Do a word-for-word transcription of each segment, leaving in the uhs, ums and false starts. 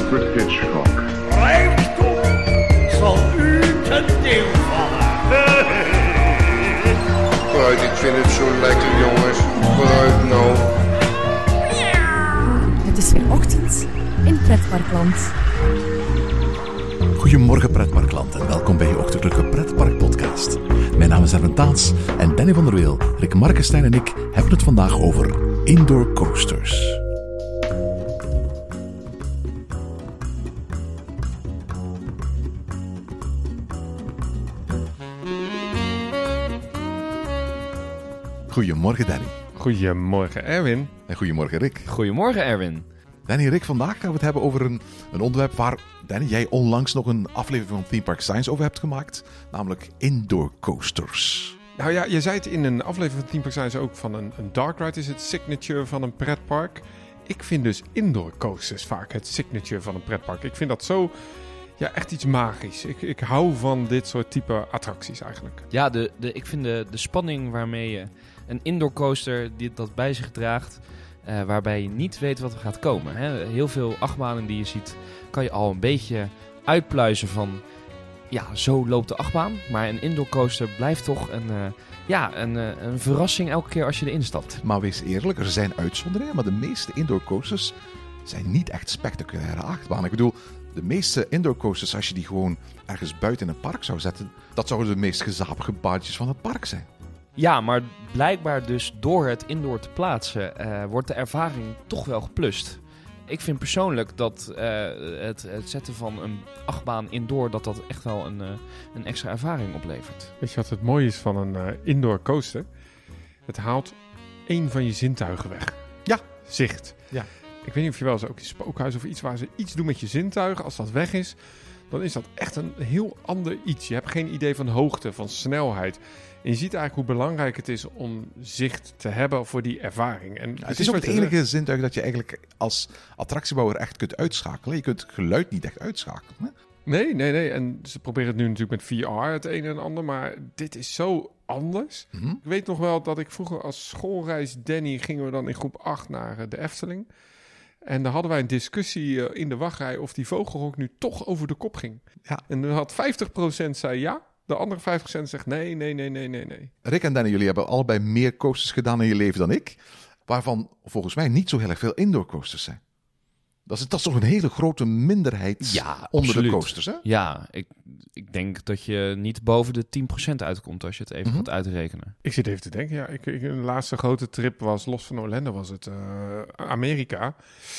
Alfred Hitchcock. Rijkdom zal u ten deel vallen. Vooruit, ik vind het zo lekker, jongens. Vooruit nou. Het is weer ochtend in Pretparkland. Goedemorgen Pretparkland en welkom bij je ochtendelijke Pretpark podcast. Mijn naam is Erwin Taats en Danny van der Weel, Rick Markenstein en ik hebben het vandaag over indoor coasters. Goedemorgen Danny. Goedemorgen Erwin. En goedemorgen Rick. Goedemorgen Erwin. Danny, Rick, vandaag gaan we het hebben over een, een onderwerp waar, Danny, jij onlangs nog een aflevering van Theme Park Science over hebt gemaakt. Namelijk indoor coasters. Nou ja, je zei het in een aflevering van Theme Park Science ook van een, een dark ride is het signature van een pretpark. Ik vind dus indoor coasters vaak het signature van een pretpark. Ik vind dat zo, ja, echt iets magisch. Ik, ik hou van dit soort type attracties eigenlijk. Ja, de, de, ik vind de, de spanning waarmee je een indoor coaster die dat bij zich draagt, uh, waarbij je niet weet wat er gaat komen. Hè. Heel veel achtbanen die je ziet, kan je al een beetje uitpluizen van, ja, zo loopt de achtbaan. Maar een indoor coaster blijft toch een, uh, ja, een, uh, een verrassing elke keer als je erin stapt. Maar wees eerlijk, er zijn uitzonderingen, maar de meeste indoor coasters zijn niet echt spectaculaire achtbanen. Ik bedoel, de meeste indoor coasters, als je die gewoon ergens buiten in een park zou zetten, dat zouden de meest gezapige baantjes van het park zijn. Ja, maar blijkbaar dus door het indoor te plaatsen, uh, wordt de ervaring toch wel geplust. Ik vind persoonlijk dat uh, het, het zetten van een achtbaan indoor, dat dat echt wel een, uh, een extra ervaring oplevert. Weet je wat het mooie is van een uh, indoor coaster? Het haalt één van je zintuigen weg. Ja. Zicht. Ja. Ik weet niet of je wel eens ook in spookhuis of iets waar ze iets doen met je zintuigen. Als dat weg is, dan is dat echt een heel ander iets. Je hebt geen idee van hoogte, van snelheid. En je ziet eigenlijk hoe belangrijk het is om zicht te hebben voor die ervaring. En ja, het is ook het enige zintuig dat je eigenlijk als attractiebouwer echt kunt uitschakelen. Je kunt het geluid niet echt uitschakelen. Hè? Nee, nee, nee. En ze proberen het nu natuurlijk met V R, het een en ander. Maar dit is zo anders. Mm-hmm. Ik weet nog wel dat ik vroeger als schoolreis Danny gingen we dan in groep acht naar de Efteling. En dan hadden wij een discussie in de wachtrij of die vogelrok nu toch over de kop ging. Ja. En dan had vijftig procent zei ja. De andere vijf procent zegt nee, nee, nee, nee, nee, nee. Rick en Danny, jullie hebben allebei meer coasters gedaan in je leven dan ik. Waarvan volgens mij niet zo heel erg veel indoor coasters zijn. Dat is, dat is toch een hele grote minderheid ja, onder absoluut. de coasters, hè? Ja, ik, ik denk dat je niet boven de tien procent uitkomt als je het even mm-hmm. gaat uitrekenen. Ik zit even te denken, ja. Ik, ik, een laatste grote trip was, los van Orlando, was het uh, Amerika.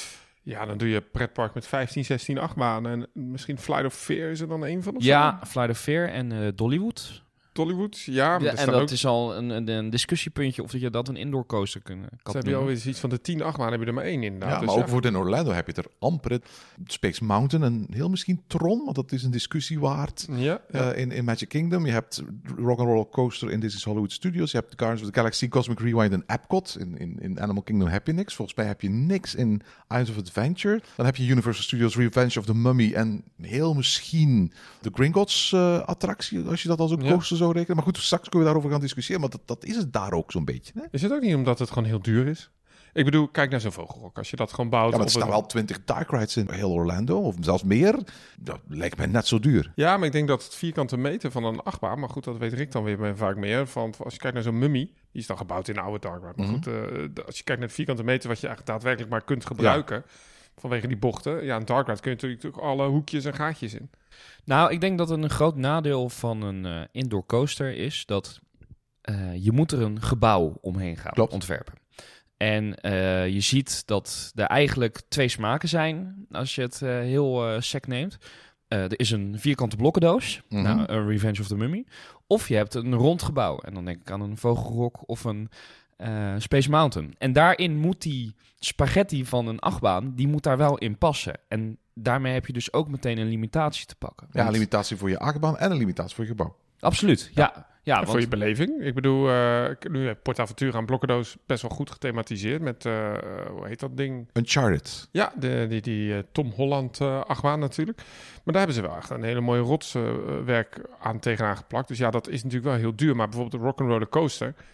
Ja, dan doe je pretpark met vijftien, zestien achtbanen. En misschien Flight of Fear is er dan een van of Ja, zo? Flight of Fear en uh, Dollywood. Dollywood, ja. ja en dat ook... is al een, een, een discussiepuntje of dat je dat een indoor coaster kan Ze kan hebben al eens iets van de tien achtbanen, heb je er maar één inderdaad. Ja, dus maar ja. ook bijvoorbeeld in Orlando heb je het er amper. Space Mountain en heel misschien Tron, want dat is een discussie waard. Ja, ja. Uh, in, in Magic Kingdom. Je hebt Rock'n'Roller Coaster in Disney's Hollywood Studios. Je hebt Guardians of the Galaxy, Cosmic Rewind en Epcot. In, in, in Animal Kingdom heb je niks. Volgens mij heb je niks in Islands of Adventure. Dan heb je Universal Studios Revenge of the Mummy en heel misschien de Gringotts uh, attractie, als je dat als een ja. coaster zou rekenen. Maar goed, straks kunnen we daarover gaan discussiëren, maar dat, dat is het daar ook zo'n beetje. Hè? Is het ook niet omdat het gewoon heel duur is? Ik bedoel, kijk naar zo'n vogelrok. Als je dat gewoon bouwt... Ja, maar er op staan een... wel twintig dark rides in heel Orlando, of zelfs meer. Dat lijkt mij net zo duur. Ja, maar ik denk dat het vierkante meter van een achtbaan... Maar goed, dat weet Rick dan weer vaak meer. Van, als je kijkt naar zo'n Mummy, die is dan gebouwd in een oude dark ride. Maar Mm-hmm. goed, uh, als je kijkt naar het vierkante meter... wat je eigenlijk daadwerkelijk maar kunt gebruiken... Ja. vanwege die bochten... Ja, een dark ride kun je natuurlijk alle hoekjes en gaatjes in. Nou, ik denk dat een groot nadeel van een uh, indoor coaster is... dat uh, je moet er een gebouw omheen gaan Klopt. ontwerpen. En uh, je ziet dat er eigenlijk twee smaken zijn als je het uh, heel uh, sec neemt. Uh, er is een vierkante blokkendoos, Mm-hmm. nou, een Revenge of the Mummy. Of je hebt een rond gebouw. En dan denk ik aan een Vogelrok of een uh, Space Mountain. En daarin moet die spaghetti van een achtbaan, die moet daar wel in passen. En daarmee heb je dus ook meteen een limitatie te pakken. Ja, een limitatie voor je achtbaan en een limitatie voor je gebouw. Absoluut, ja. ja. Ja, en want... voor je beleving. Ik bedoel, uh, nu heb Port Aventura aan Blokkendoos best wel goed gethematiseerd met, uh, hoe heet dat ding? Uncharted. Ja, de, die, die uh, Tom Holland uh, achtbaan natuurlijk. Maar daar hebben ze wel echt een hele mooie rotswerk uh, aan tegenaan geplakt. Dus ja, dat is natuurlijk wel heel duur. Maar bijvoorbeeld de Rock'n'Roller Coaster...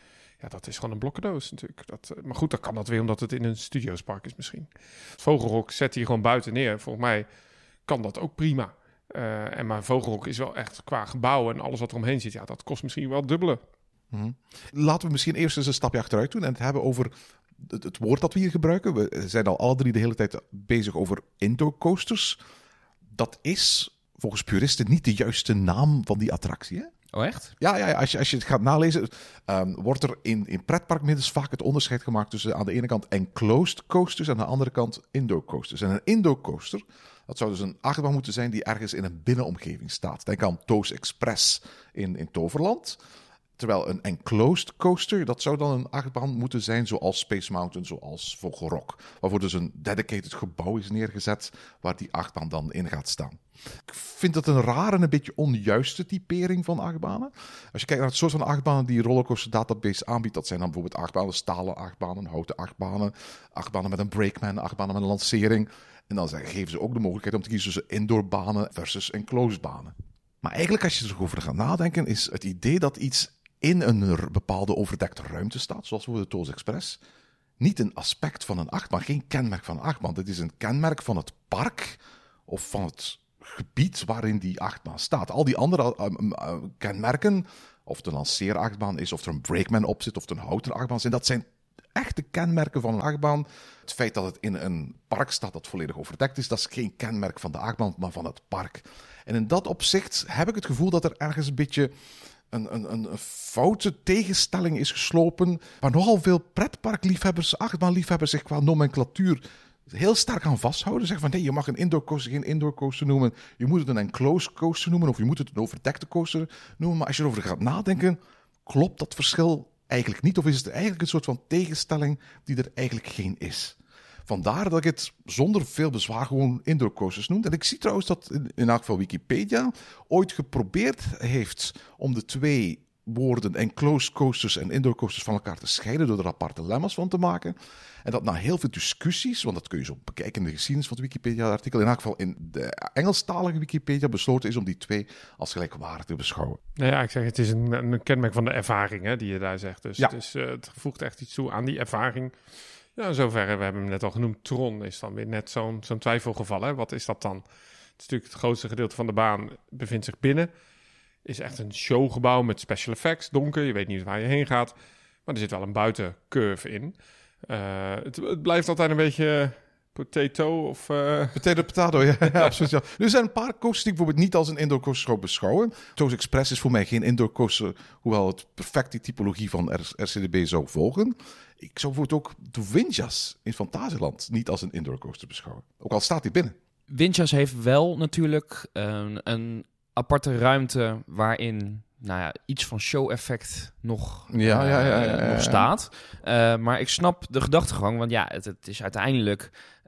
Ja, dat is gewoon een blokkendoos natuurlijk. Dat, uh, maar goed, dan kan dat weer omdat het in een studiospark is misschien. Het Vogelrok zet hier gewoon buiten neer. Volgens mij kan dat ook prima. Uh, en maar Vogelrok is wel echt qua gebouw en alles wat er omheen zit. Ja, dat kost misschien wel het dubbele. Mm-hmm. Laten we misschien eerst eens een stapje achteruit doen en het hebben over het, het woord dat we hier gebruiken. We zijn al alle drie de hele tijd bezig over indoor coasters. Dat is volgens puristen niet de juiste naam van die attractie, hè? Oh, echt? Ja, ja, ja als, je, als je het gaat nalezen, um, wordt er in, in pretparkmiddels vaak het onderscheid gemaakt tussen aan de ene kant enclosed coasters en aan de andere kant indoor coasters. En een indoor coaster, dat zou dus een achtbaan moeten zijn die ergens in een binnenomgeving staat. Denk aan Toos Express in, in Toverland. Terwijl een enclosed coaster, dat zou dan een achtbaan moeten zijn zoals Space Mountain, zoals Vogelrok. Waarvoor dus een dedicated gebouw is neergezet waar die achtbaan dan in gaat staan. Ik vind dat een rare en een beetje onjuiste typering van achtbanen. Als je kijkt naar het soort van achtbanen die Rollercoaster Database aanbiedt, dat zijn dan bijvoorbeeld achtbanen, stalen achtbanen, houten achtbanen, achtbanen met een brakeman, achtbanen met een lancering. En dan geven ze ook de mogelijkheid om te kiezen tussen indoorbanen versus enclosed banen. Maar eigenlijk als je erover gaat nadenken, is het idee dat iets in een bepaalde overdekte ruimte staat, zoals bijvoorbeeld de Toos Express, niet een aspect van een achtbaan, geen kenmerk van een achtbaan. Dit is een kenmerk van het park of van het gebied waarin die achtbaan staat. Al die andere uh, uh, kenmerken, of het een lanceerachtbaan is, of er een brakeman op zit, of het een houten achtbaan zijn, dat zijn echte kenmerken van een achtbaan. Het feit dat het in een park staat dat volledig overdekt is, dat is geen kenmerk van de achtbaan, maar van het park. En in dat opzicht heb ik het gevoel dat er ergens een beetje Een, een, een foute tegenstelling is geslopen, waar nogal veel pretparkliefhebbers, achtbaanliefhebbers zich qua nomenclatuur heel sterk aan vasthouden. Zeggen van nee, je mag een indoor coaster geen indoor coaster noemen, je moet het een enclosed coaster noemen of je moet het een overdekte coaster noemen. Maar als je erover gaat nadenken, klopt dat verschil eigenlijk niet? Of is het eigenlijk een soort van tegenstelling die er eigenlijk geen is? Vandaar dat ik het zonder veel bezwaar gewoon indoor coasters noem. En ik zie trouwens dat in, in elk geval Wikipedia ooit geprobeerd heeft om de twee woorden enclosed coasters en indoor coasters van elkaar te scheiden door er aparte lemma's van te maken. En dat na heel veel discussies, want dat kun je zo bekijken in de geschiedenis van het Wikipedia-artikel, in elk geval in de Engelstalige Wikipedia besloten is om die twee als gelijkwaardig te beschouwen. Nou ja, ik zeg, het is een, een kenmerk van de ervaring hè, die je daar zegt. Dus ja. het, is, uh, het voegt echt iets toe aan die ervaring. Ja, in zoverre, we hebben hem net al genoemd, Tron is dan weer net zo'n, zo'n twijfelgeval. Hè? Wat is dat dan? Het is natuurlijk het grootste gedeelte van de baan bevindt zich binnen. Is echt een showgebouw met special effects, donker. Je weet niet waar je heen gaat. Maar er zit wel een buitencurve in. Uh, het, het blijft altijd een beetje potato of... Uh... Potato, potato, ja, ja, absoluut. Ja. Er zijn een paar coasters die ik bijvoorbeeld niet als een indoor coaster zou beschouwen. Toos Express is voor mij geen indoor coaster, hoewel het perfect die typologie van R C D B zou volgen. Ik zou bijvoorbeeld ook de Windjas in Fantasieland niet als een indoor coaster beschouwen. Ook al staat hij binnen. Windjas heeft wel natuurlijk een, een aparte ruimte waarin nou ja, iets van show-effect nog, ja, uh, ja, ja, ja, ja, nog ja. staat. Uh, maar ik snap de gedachtegang, want ja, het, het is uiteindelijk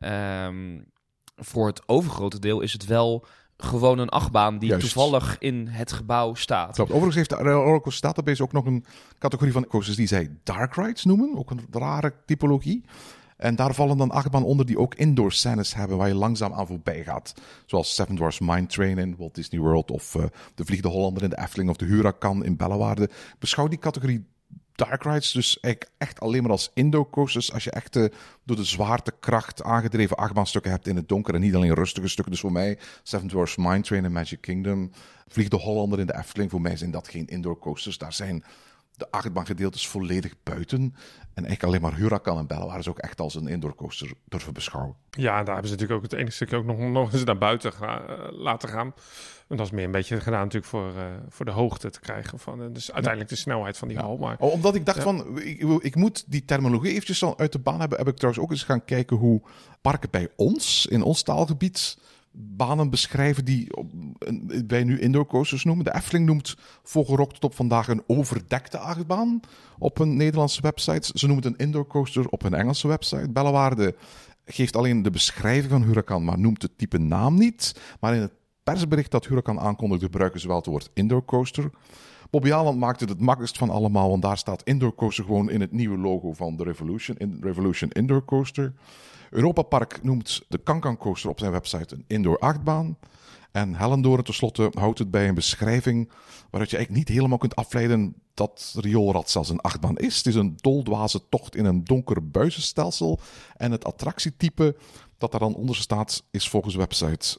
um, voor het overgrote deel is het wel gewoon een achtbaan die Juist. toevallig in het gebouw staat. Klopt. Overigens heeft de Rollercoaster Database ook nog een categorie van coasters die zij dark rides noemen. Ook een rare typologie. En daar vallen dan achtbanen onder die ook indoor scènes hebben waar je langzaam aan voorbij gaat. Zoals Seven Dwarfs Mine Train in Walt Disney World of uh, de Vliegende Hollander in de Efteling of de Huracan in Bellewaarde. Beschouw die categorie dark rides dus eigenlijk echt alleen maar als indoor coasters als je echt uh, door de zwaartekracht aangedreven achtbaanstukken hebt in het donker en niet alleen rustige stukken. Dus voor mij Seven Dwarfs Mine Train in Magic Kingdom, Vliegende Hollander in de Efteling, voor mij zijn dat geen indoor coasters. Daar zijn de achtbaangedeeltes volledig buiten. En eigenlijk alleen maar Huracan en Bellewaarde is ook echt als een indoor coaster durven beschouwen. Ja, daar hebben ze natuurlijk ook het ene stukje ook nog, nog eens naar buiten ga, uh, laten gaan. En dat is meer een beetje gedaan natuurlijk voor, uh, voor de hoogte te krijgen. Van, uh, dus uiteindelijk de snelheid van die Ja. hal. Maar, Oh, omdat ik dacht ja. van, ik, ik moet die terminologie eventjes al uit de baan hebben, heb ik trouwens ook eens gaan kijken hoe parken bij ons, in ons taalgebied, banen beschrijven die wij nu indoor coasters noemen. De Efteling noemt Vogelrok tot op vandaag een overdekte achtbaan op een Nederlandse website. Ze noemen het een indoor coaster op een Engelse website. Bellewaarde geeft alleen de beschrijving van Huracan, maar noemt het type naam niet. Maar in het persbericht dat Huracan aankondigde gebruiken ze wel het woord indoor coaster. Bobby Aland maakt het het makkelijkst van allemaal, want daar staat Indoor Coaster gewoon in het nieuwe logo van de Revolution, in Revolution Indoor Coaster. Europa Park noemt de Kankan Coaster op zijn website een indoor achtbaan. En Hellendoorn tenslotte houdt het bij een beschrijving waaruit je eigenlijk niet helemaal kunt afleiden dat Rioolrad zelfs een achtbaan is. Het is een doldwaze tocht in een donker buizenstelsel. En het attractietype dat daar dan onder staat is volgens de website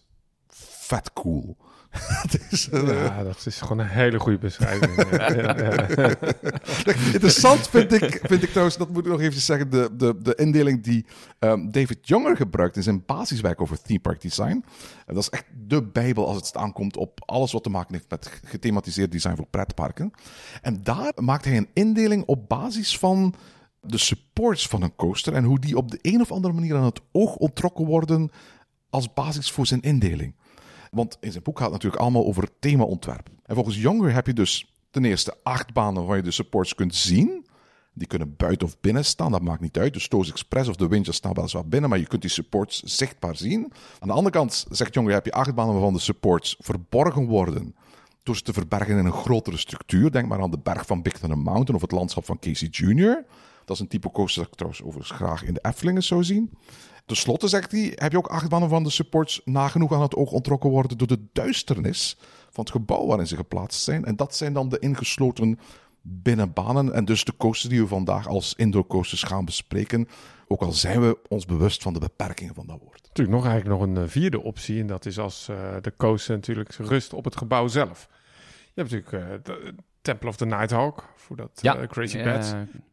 vet cool. Het is, uh, ja, dat is gewoon een hele goede beschrijving. ja, ja, ja. Interessant vind ik, vind ik trouwens, dat moet ik nog even zeggen, de, de, de indeling die um, David Younger gebruikt in zijn basiswerk over theme park design. En dat is echt de bijbel als het aankomt op alles wat te maken heeft met gethematiseerd design voor pretparken. En daar maakt hij een indeling op basis van de supports van een coaster en hoe die op de een of andere manier aan het oog onttrokken worden als basis voor zijn indeling. Want in zijn boek gaat het natuurlijk allemaal over themaontwerp. En volgens Younger heb je dus ten eerste acht banen waar je de supports kunt zien. Die kunnen buiten of binnen staan, dat maakt niet uit. De Stoos Express of de Winches staan weliswaar binnen, maar je kunt die supports zichtbaar zien. Aan de andere kant, zegt Younger, heb je acht banen waarvan de supports verborgen worden door ze te verbergen in een grotere structuur. Denk maar aan de berg van Big Thunder Mountain of het landschap van Casey junior Dat is een type coaster dat ik trouwens overigens graag in de Eftelingen zou zien. Ten slotte, zegt hij, heb je ook acht banen van de supports nagenoeg aan het oog onttrokken worden door de duisternis van het gebouw waarin ze geplaatst zijn. En dat zijn dan de ingesloten binnenbanen en dus de coasters die we vandaag als indoor coasters gaan bespreken. Ook al zijn we ons bewust van de beperkingen van dat woord. Natuurlijk nog eigenlijk nog een vierde optie en dat is als uh, de coaster natuurlijk rust op het gebouw zelf. Je hebt natuurlijk uh, de Temple of the Nighthawk voor dat ja, uh, Crazy uh, Bats.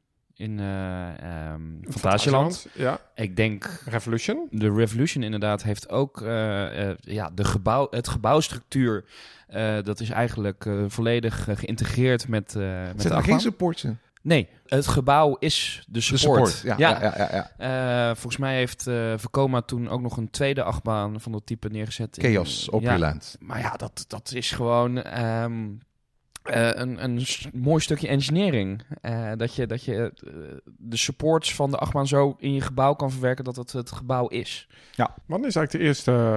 In uh, um, Fantasieland. Ja. Ik denk... Revolution. De Revolution inderdaad heeft ook... Uh, uh, ja, de gebouw, het gebouwstructuur... Uh, dat is eigenlijk uh, volledig uh, geïntegreerd met, uh, met Zit de er geen supportje? Nee, het gebouw is de support. De support, ja. ja. ja, ja, ja. Uh, volgens mij heeft uh, Vekoma toen ook nog een tweede achtbaan van dat type neergezet. Chaos, in, Opryland. Ja, maar ja, dat, dat is gewoon... Um, Uh, een, een mooi stukje engineering. Uh, dat je, dat je uh, de supports van de achtbaan zo in je gebouw kan verwerken dat het het gebouw is. Ja. Wanneer is eigenlijk de eerste uh,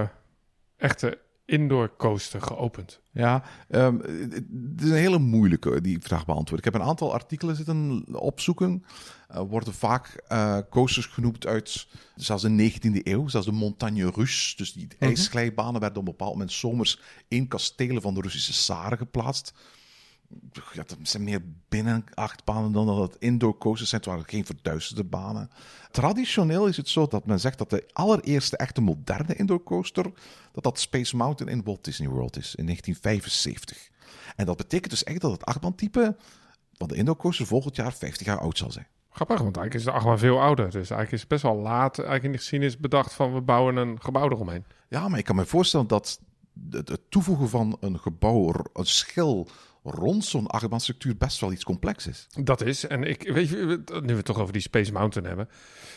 echte indoor coaster geopend? Ja, um, het is een hele moeilijke die vraag beantwoorden. Ik heb een aantal artikelen zitten opzoeken. Uh, worden vaak uh, coasters genoemd uit zelfs de negentiende eeuw, zelfs de Montagne Russe. Dus die mm-hmm. ijsglijbanen werden op een bepaald moment zomers in kastelen van de Russische tsaren geplaatst. Ja, dat zijn meer binnen achtbanen dan dat het indoor coasters zijn. Het waren geen verduisterde banen. Traditioneel is het zo dat men zegt dat de allereerste echte moderne indoor coaster dat dat Space Mountain in Walt Disney World is in negentien vijfenzeventig. En dat betekent dus echt dat het achtbaantype van de indoor coaster volgend jaar vijftig jaar oud zal zijn. Grappig, want eigenlijk is de achtbaan veel ouder. Dus eigenlijk is het best wel laat eigenlijk in de geschiedenis bedacht van we bouwen een gebouw eromheen. Ja, maar ik kan me voorstellen dat het, het toevoegen van een gebouw, een schil rond zo'n achtbaanstructuur best wel iets complex is. Dat is. En ik weet je, nu we het toch over die Space Mountain hebben.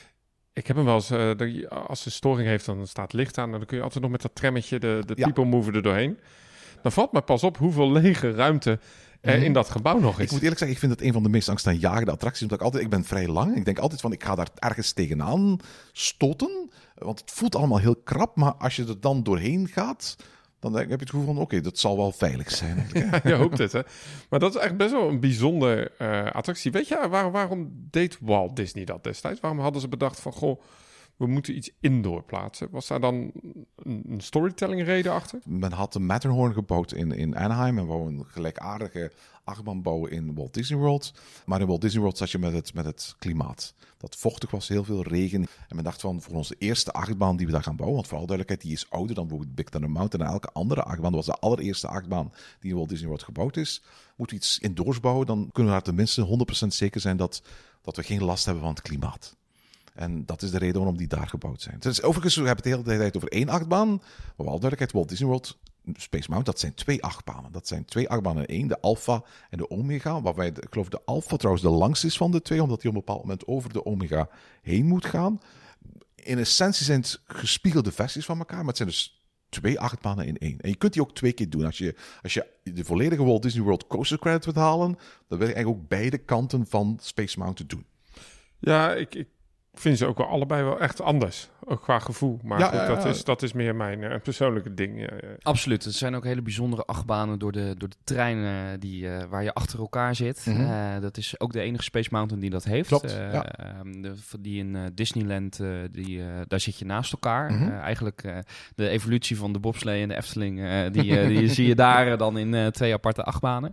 Ik heb hem wel eens, uh, als de storing heeft, dan staat licht aan. En dan kun je altijd nog met dat trammetje de, de ja. people mover er doorheen. Dan valt me pas op hoeveel lege ruimte er mm. in dat gebouw nog is. Ik moet eerlijk zeggen, ik vind het een van de meest angstaanjagende attracties. Omdat ik altijd, ik ben vrij lang. Ik denk altijd van, ik ga daar ergens tegenaan stoten. Want het voelt allemaal heel krap. Maar als je er dan doorheen gaat, dan heb je het gevoel van, oké, okay, dat zal wel veilig zijn. Ja, je hoopt het, hè. Maar dat is echt best wel een bijzonder uh, attractie. Weet je, waar, waarom deed Walt Disney dat destijds? Waarom hadden ze bedacht van, goh, we moeten iets indoor plaatsen? Was daar dan een, een storytelling reden achter? Men had een Matterhorn gebouwd in, in Anaheim en wou een gelijkaardige achtbaan bouwen in Walt Disney World. Maar in Walt Disney World zat je met het, met het klimaat. Dat vochtig was, heel veel regen. En men dacht van, voor onze eerste achtbaan die we daar gaan bouwen, want vooral duidelijkheid, die is ouder dan bijvoorbeeld Big Thunder Mountain en elke andere achtbaan. Dat was de allereerste achtbaan die in Walt Disney World gebouwd is. Moeten we iets indoors bouwen, dan kunnen we daar tenminste honderd procent zeker zijn dat, dat we geen last hebben van het klimaat. En dat is de reden waarom die daar gebouwd zijn. Dus overigens, we hebben het de hele tijd over één achtbaan. Maar wel duidelijkheid, Walt Disney World, Space Mountain, dat zijn twee achtbanen. Dat zijn twee achtbanen in één, de Alpha en de Omega. Waarbij, ik geloof, de Alpha trouwens de langste is van de twee, omdat die op een bepaald moment over de Omega heen moet gaan. In essentie zijn het gespiegelde versies van elkaar, maar het zijn dus twee achtbanen in één. En je kunt die ook twee keer doen. Als je, als je de volledige Walt Disney World Coaster Credit wilt halen, dan wil je eigenlijk ook beide kanten van Space Mountain doen. Ja, ik... ik... Ik vind ze ook wel allebei wel echt anders. ook qua gevoel. Maar Ja, goed, ja, dat, ja. is, dat is meer mijn uh, persoonlijke ding. Ja, ja. Absoluut. Het zijn ook hele bijzondere achtbanen door de, door de treinen die, uh, waar je achter elkaar zit. Mhm. Uh, dat is ook de enige Space Mountain die dat heeft. Klopt, Uh, ja. um, de, die in uh, Disneyland, uh, die, uh, daar zit je naast elkaar. Mhm. Uh, eigenlijk uh, de evolutie van de bobslee en de Efteling, uh, die, uh, die zie je daar uh, dan in uh, twee aparte achtbanen.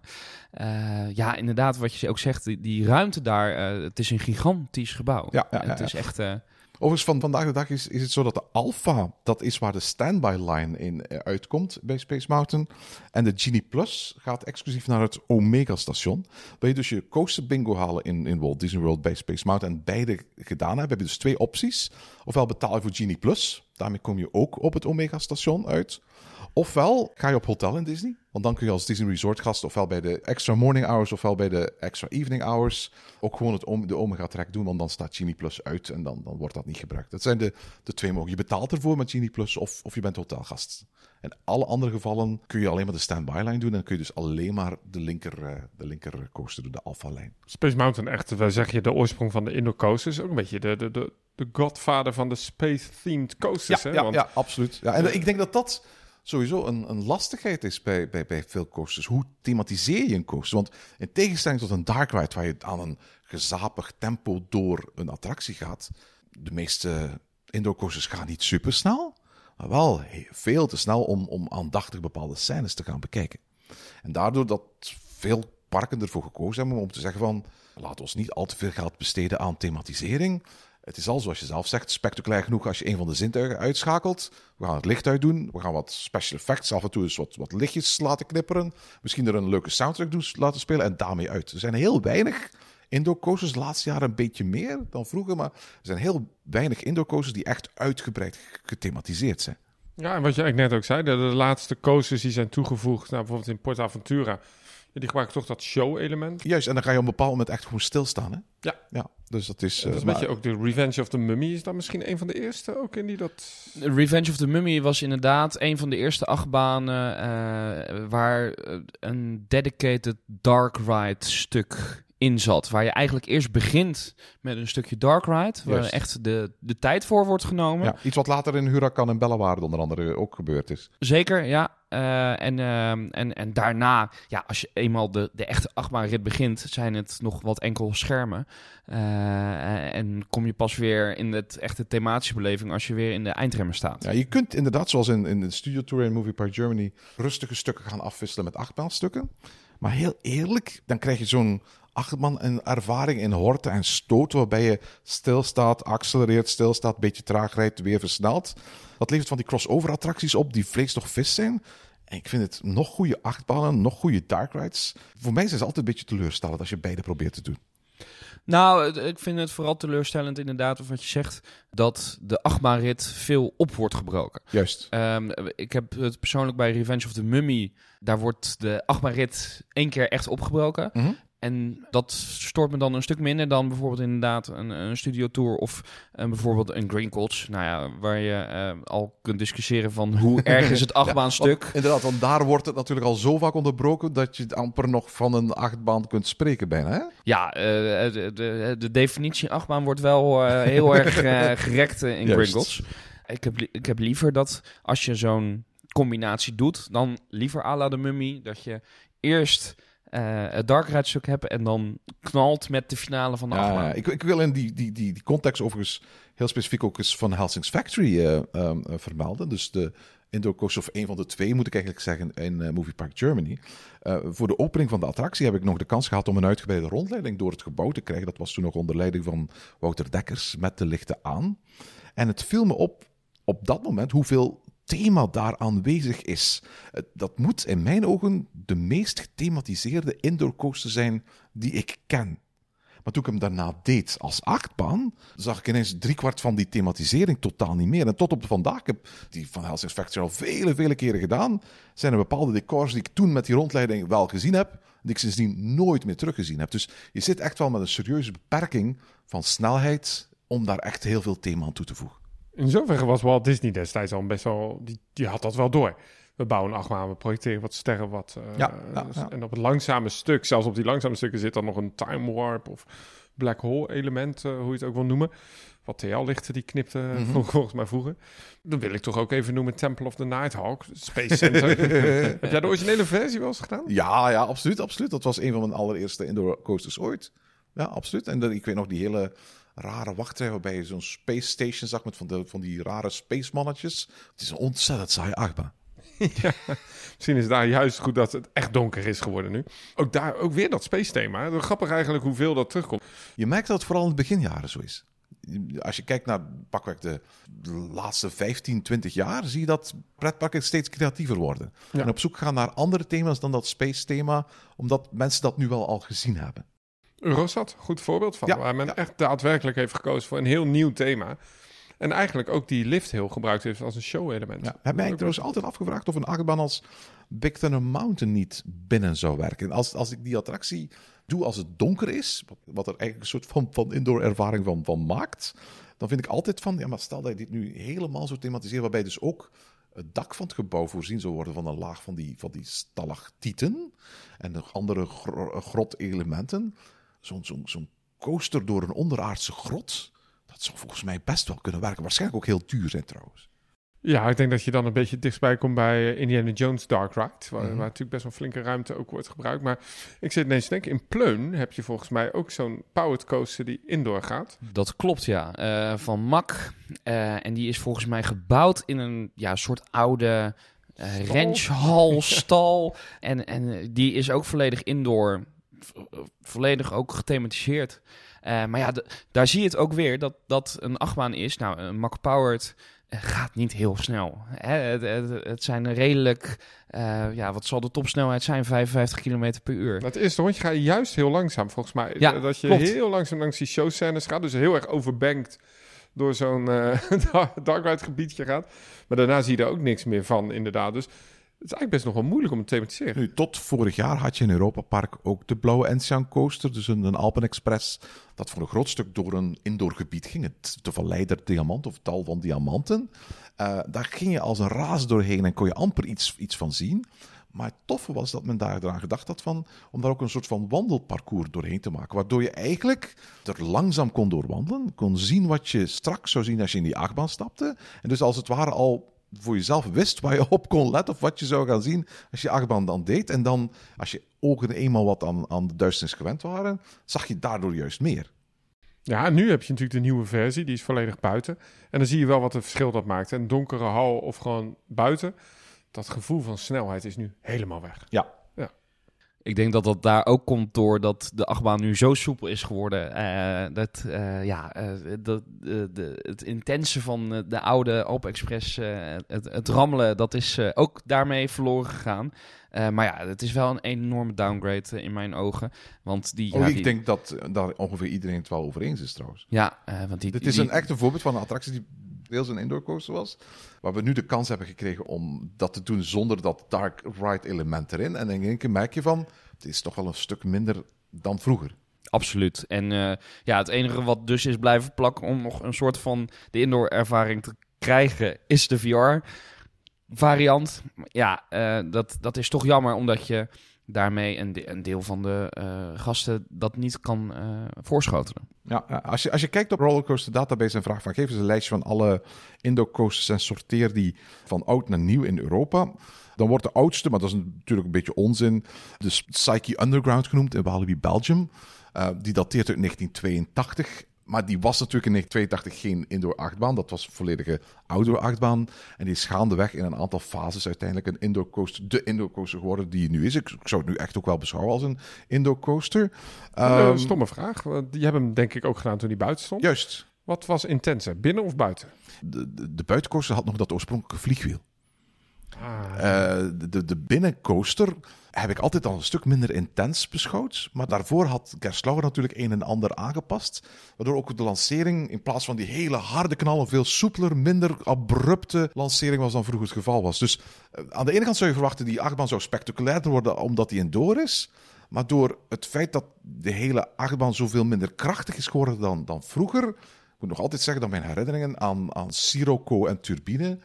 Uh, ja, inderdaad, wat je ook zegt, die, die ruimte daar, uh, het is een gigantisch gebouw. Ja, ja, En het ja, is echt... Uh, Overigens, van vandaag de dag is, is het zo dat de Alpha, dat is waar de standby line in uh, uitkomt bij Space Mountain. En de Genie Plus gaat exclusief naar het Omega station. Wil je dus je coaster bingo halen in, in Walt Disney World bij Space Mountain en beide gedaan hebben, heb je dus twee opties. Ofwel betaal je voor Genie Plus, daarmee kom je ook op het Omega station uit. Ofwel ga je op hotel in Disney, want dan kun je als Disney Resort gast ofwel bij de extra morning hours ofwel bij de extra evening hours ook gewoon het, de Omega track doen, want dan staat Genie Plus uit en dan, dan wordt dat niet gebruikt. Dat zijn de, de twee mogelijkheden. Je betaalt ervoor met Genie Plus of, of je bent hotelgast. In alle andere gevallen kun je alleen maar de standby line doen en dan kun je dus alleen maar de linker, uh, de linker coaster doen, de Alpha lijn. Space Mountain, echt, wij zeg je, de oorsprong van de indoor coasters. Ook een beetje de, de, de, de godfather van de space-themed coasters. Ja, hè? ja, Want, ja, absoluut. Ja, en ik denk dat dat sowieso een, een lastigheid is bij, bij, bij veel coasters. Hoe thematiseer je een coaster? Want in tegenstelling tot een dark ride, waar je aan een gezapig tempo door een attractie gaat, de meeste indoor coasters gaan niet super snel, maar wel veel te snel om, om aandachtig bepaalde scènes te gaan bekijken. En daardoor dat veel parken ervoor gekozen hebben om te zeggen van, laat ons niet al te veel geld besteden aan thematisering. Het is al, zoals je zelf zegt, spectaculair genoeg als je een van de zintuigen uitschakelt. We gaan het licht uitdoen. We gaan wat special effects, af en toe eens wat, wat lichtjes laten knipperen. Misschien er een leuke soundtrack doen, laten spelen en daarmee uit. Er zijn heel weinig indoor coasters, de laatste jaren een beetje meer dan vroeger. Maar er zijn heel weinig indoor coasters die echt uitgebreid gethematiseerd zijn. Ja, en wat je eigenlijk net ook zei, de, de laatste coasters die zijn toegevoegd, nou, bijvoorbeeld in PortAventura, die gebruiken toch dat show-element. Juist, en dan ga je op een bepaald moment echt gewoon stilstaan, hè? Ja. Ja, dus dat is... Dat is uh, een beetje ook de Revenge of the Mummy. Is dat misschien een van de eerste ook in die dat... Revenge of the Mummy was inderdaad een van de eerste achtbanen uh, waar een dedicated dark ride stuk in zat. Waar je eigenlijk eerst begint met een stukje dark ride, waar Juist. echt de, de tijd voor wordt genomen. Ja, iets wat later in Huracan en Bellewaarde onder andere ook gebeurd is. Zeker, ja. Uh, en, uh, en, en daarna, ja, als je eenmaal de, de echte achtbaanrit begint, zijn het nog wat enkel schermen. Uh, en kom je pas weer in het echte thematische beleving als je weer in de eindremmen staat. Ja, je kunt inderdaad, zoals in, in de Studio Tour in Movie Park Germany, rustige stukken gaan afwisselen met achtbaanstukken. Maar heel eerlijk, dan krijg je zo'n achtbaan een ervaring in horten en stoten, waarbij je stilstaat, accelereert, stilstaat, een beetje traag rijdt, weer versnelt. Dat levert van die crossover attracties op die vlees toch vis zijn. En ik vind het nog goede achtbanen, nog goede dark rides. Voor mij is het altijd een beetje teleurstellend als je beide probeert te doen. Nou, ik vind het vooral teleurstellend inderdaad wat je zegt, dat de achtbaanrit veel op wordt gebroken. Juist. Um, ik heb het persoonlijk bij Revenge of the Mummy, daar wordt de achtbaanrit één keer echt opgebroken. Mm-hmm. En dat stoort me dan een stuk minder dan bijvoorbeeld inderdaad een, een studiotour of een, bijvoorbeeld een Green Gulch. Nou ja, waar je uh, al kunt discussiëren van hoe erg is het achtbaanstuk. Ja, inderdaad, want daar wordt het natuurlijk al zo vaak onderbroken dat je amper nog van een achtbaan kunt spreken bijna, hè? Ja, uh, de, de, de definitie achtbaan wordt wel uh, heel erg uh, gerekt uh, in Green Gulch. Ik heb, ik heb liever dat als je zo'n combinatie doet, dan liever à la de Mummy, dat je eerst Uh, het dark ride stuk hebben en dan knalt met de finale van de ja, achtbaan. Ik, ik wil in die, die, die, die context overigens heel specifiek ook eens van Helsing's Factory uh, um, uh, vermelden. Dus de indoor coaster, of een van de twee moet ik eigenlijk zeggen, in uh, Movie Park Germany. Uh, voor de opening van de attractie heb ik nog de kans gehad om een uitgebreide rondleiding door het gebouw te krijgen. Dat was toen nog onder leiding van Wouter Dekkers met de lichten aan. En het viel me op, op dat moment, hoeveel thema daar aanwezig is. Dat moet in mijn ogen de meest gethematiseerde indoor coaster zijn die ik ken. Maar toen ik hem daarna deed als achtbaan, zag ik ineens driekwart van die thematisering totaal niet meer. En tot op vandaag, ik heb die van Helsing's Factory al vele, vele keren gedaan, zijn er bepaalde decors die ik toen met die rondleiding wel gezien heb, die ik sindsdien nooit meer teruggezien heb. Dus je zit echt wel met een serieuze beperking van snelheid om daar echt heel veel thema aan toe te voegen. In zoverre was Walt Disney destijds al best wel... Die, die had dat wel door. We bouwen een achtbaan, we projecteren wat sterren, wat... Uh, ja, ja, ja. En op het langzame stuk, zelfs op die langzame stukken zit dan nog een time warp of black hole element, uh, hoe je het ook wil noemen. Wat T L-lichten die knipte mm-hmm. volgens mij vroeger. Dan wil ik toch ook even noemen Temple of the Nighthawk, Space Center. Heb jij de originele versie wel eens gedaan? Ja, ja, absoluut, absoluut. Dat was een van mijn allereerste indoor coasters ooit. Ja, absoluut. En dan, ik weet nog die hele rare wachtrij waarbij je zo'n space station zag met van, de, van die rare space mannetjes. Het is een ontzettend saaie achtbaan. Ja, misschien is het daar juist goed dat het echt donker is geworden nu. Ook daar, ook weer dat space thema. Hè? Grappig eigenlijk hoeveel dat terugkomt. Je merkt dat het vooral in de beginjaren zo is. Als je kijkt naar pakweg de laatste vijftien, twintig jaar, zie je dat pretparken steeds creatiever worden. Ja. En op zoek gaan naar andere thema's dan dat space thema, omdat mensen dat nu wel al gezien hebben. Eurosat, goed voorbeeld van. Ja, waar men ja. echt daadwerkelijk heeft gekozen voor een heel nieuw thema. En eigenlijk ook die lift heel gebruikt heeft als een show-element. Ja. Heb mij trouwens altijd afgevraagd of een achtbaan als Big Thunder Mountain niet binnen zou werken. Als, als ik die attractie doe als het donker is, wat, wat er eigenlijk een soort van, van indoor ervaring van, van maakt, dan vind ik altijd van, ja, maar stel dat je dit nu helemaal zo thematiseert, waarbij dus ook het dak van het gebouw voorzien zou worden van een laag van die, van die stalactieten en nog andere gro- grot-elementen. Zo'n, zo'n, zo'n coaster door een onderaardse grot, dat zou volgens mij best wel kunnen werken. Waarschijnlijk ook heel duur zijn trouwens. Ja, ik denk dat je dan een beetje dichtstbij komt bij Indiana Jones Dark Ride, waar, Mm-hmm. waar natuurlijk best wel flinke ruimte ook wordt gebruikt. Maar ik zit ineens te denken, in Pleun heb je volgens mij ook zo'n powered coaster die indoor gaat. Dat klopt, ja. Uh, van M A C. Uh, en die is volgens mij gebouwd in een ja, soort oude uh, ranchhal, stal. En, en die is ook volledig indoor, v- volledig ook gethematiseerd. Uh, maar ja, d- daar zie je het ook weer, dat, dat een achtbaan is. Nou, een M A C-powered uh, gaat niet heel snel. Hè? Het, het, het zijn redelijk, uh, ja, wat zal de topsnelheid zijn? vijfenvijftig kilometer per uur. Het eerste rondje ga je juist heel langzaam, volgens mij. Ja, dat je klopt. heel langzaam langs die showscènes gaat, dus heel erg overbankt door zo'n uh, dark ride gebiedje gaat. Maar daarna zie je er ook niks meer van, inderdaad. Dus het is eigenlijk best nog wel moeilijk om het te thematiseren. Nu, tot vorig jaar had je in Europa Park ook de blauwe Enzian coaster, dus een, een Alpen Express, dat voor een groot stuk door een indoor gebied ging. Het de Verleider Diamant of Tal van Diamanten. Uh, daar ging je als een raas doorheen en kon je amper iets, iets van zien. Maar het toffe was dat men daar eraan gedacht had van, om daar ook een soort van wandelparcours doorheen te maken. Waardoor je eigenlijk er langzaam kon doorwandelen, kon zien wat je straks zou zien als je in die achtbaan stapte. En dus als het ware al voor jezelf wist waar je op kon letten of wat je zou gaan zien als je achtbaan dan deed. En dan, als je ogen eenmaal wat aan, aan de duisternis gewend waren, zag je daardoor juist meer. Ja, en nu heb je natuurlijk de nieuwe versie, die is volledig buiten. En dan zie je wel wat het verschil dat maakt. Een donkere hal of gewoon buiten, dat gevoel van snelheid is nu helemaal weg. Ja. Ja. Ik denk dat dat daar ook komt doordat de achtbaan nu zo soepel is geworden. Uh, dat, uh, ja, uh, de, de, de, het intense van de oude Alpen Express, uh, het, het rammelen, dat is uh, ook daarmee verloren gegaan. Uh, maar ja, het is wel een enorme downgrade uh, in mijn ogen. Want die, Oh, ja, ik die, denk dat daar ongeveer iedereen het wel over eens is trouwens. Ja, uh, want die... Dit die, is een die, echte voorbeeld van een attractie die deels een indoor coaster was, waar we nu de kans hebben gekregen om dat te doen zonder dat dark ride element erin. En in één keer merk je van, het is toch wel een stuk minder dan vroeger. Absoluut. En uh, ja, het enige wat dus is blijven plakken om nog een soort van de indoor ervaring te krijgen, is de V R-variant. Ja, uh, dat, dat is toch jammer, omdat je daarmee een, de, een deel van de uh, gasten dat niet kan uh, voorschotelen. Ja, als je, als je kijkt op Rollercoaster Database en vraagt van, geef eens een lijstje van alle indoor coasters en sorteer die van oud naar nieuw in Europa, dan wordt de oudste, maar dat is natuurlijk een beetje onzin, de Psyche Underground genoemd in Walibi, Belgium. Uh, die dateert uit negentien tweeëntachtig. Maar die was natuurlijk in negentien tweeëntachtig geen indoor achtbaan. Dat was een volledige outdoor achtbaan. En die is gaandeweg in een aantal fases uiteindelijk een indoor coaster, de indoor coaster geworden die het nu is. Ik, ik zou het nu echt ook wel beschouwen als een indoor coaster. Um, uh, stomme vraag. Die hebben hem denk ik ook gedaan toen hij buiten stond. Juist. Wat was intenser, binnen of buiten? De, de, de buitencoaster had nog dat oorspronkelijke vliegwiel. Ah. Uh, de, de binnencoaster heb ik altijd al een stuk minder intens beschouwd. Maar daarvoor had Gerstlauer natuurlijk een en ander aangepast. Waardoor ook de lancering in plaats van die hele harde knal een veel soepeler, minder abrupte lancering was dan vroeger het geval was. Dus uh, aan de ene kant zou je verwachten die achtbaan zou spectaculairder worden omdat die indoor is. Maar door het feit dat de hele achtbaan zoveel minder krachtig is geworden dan, dan vroeger. Ik moet nog altijd zeggen dat mijn herinneringen aan, aan Sirocco en Turbine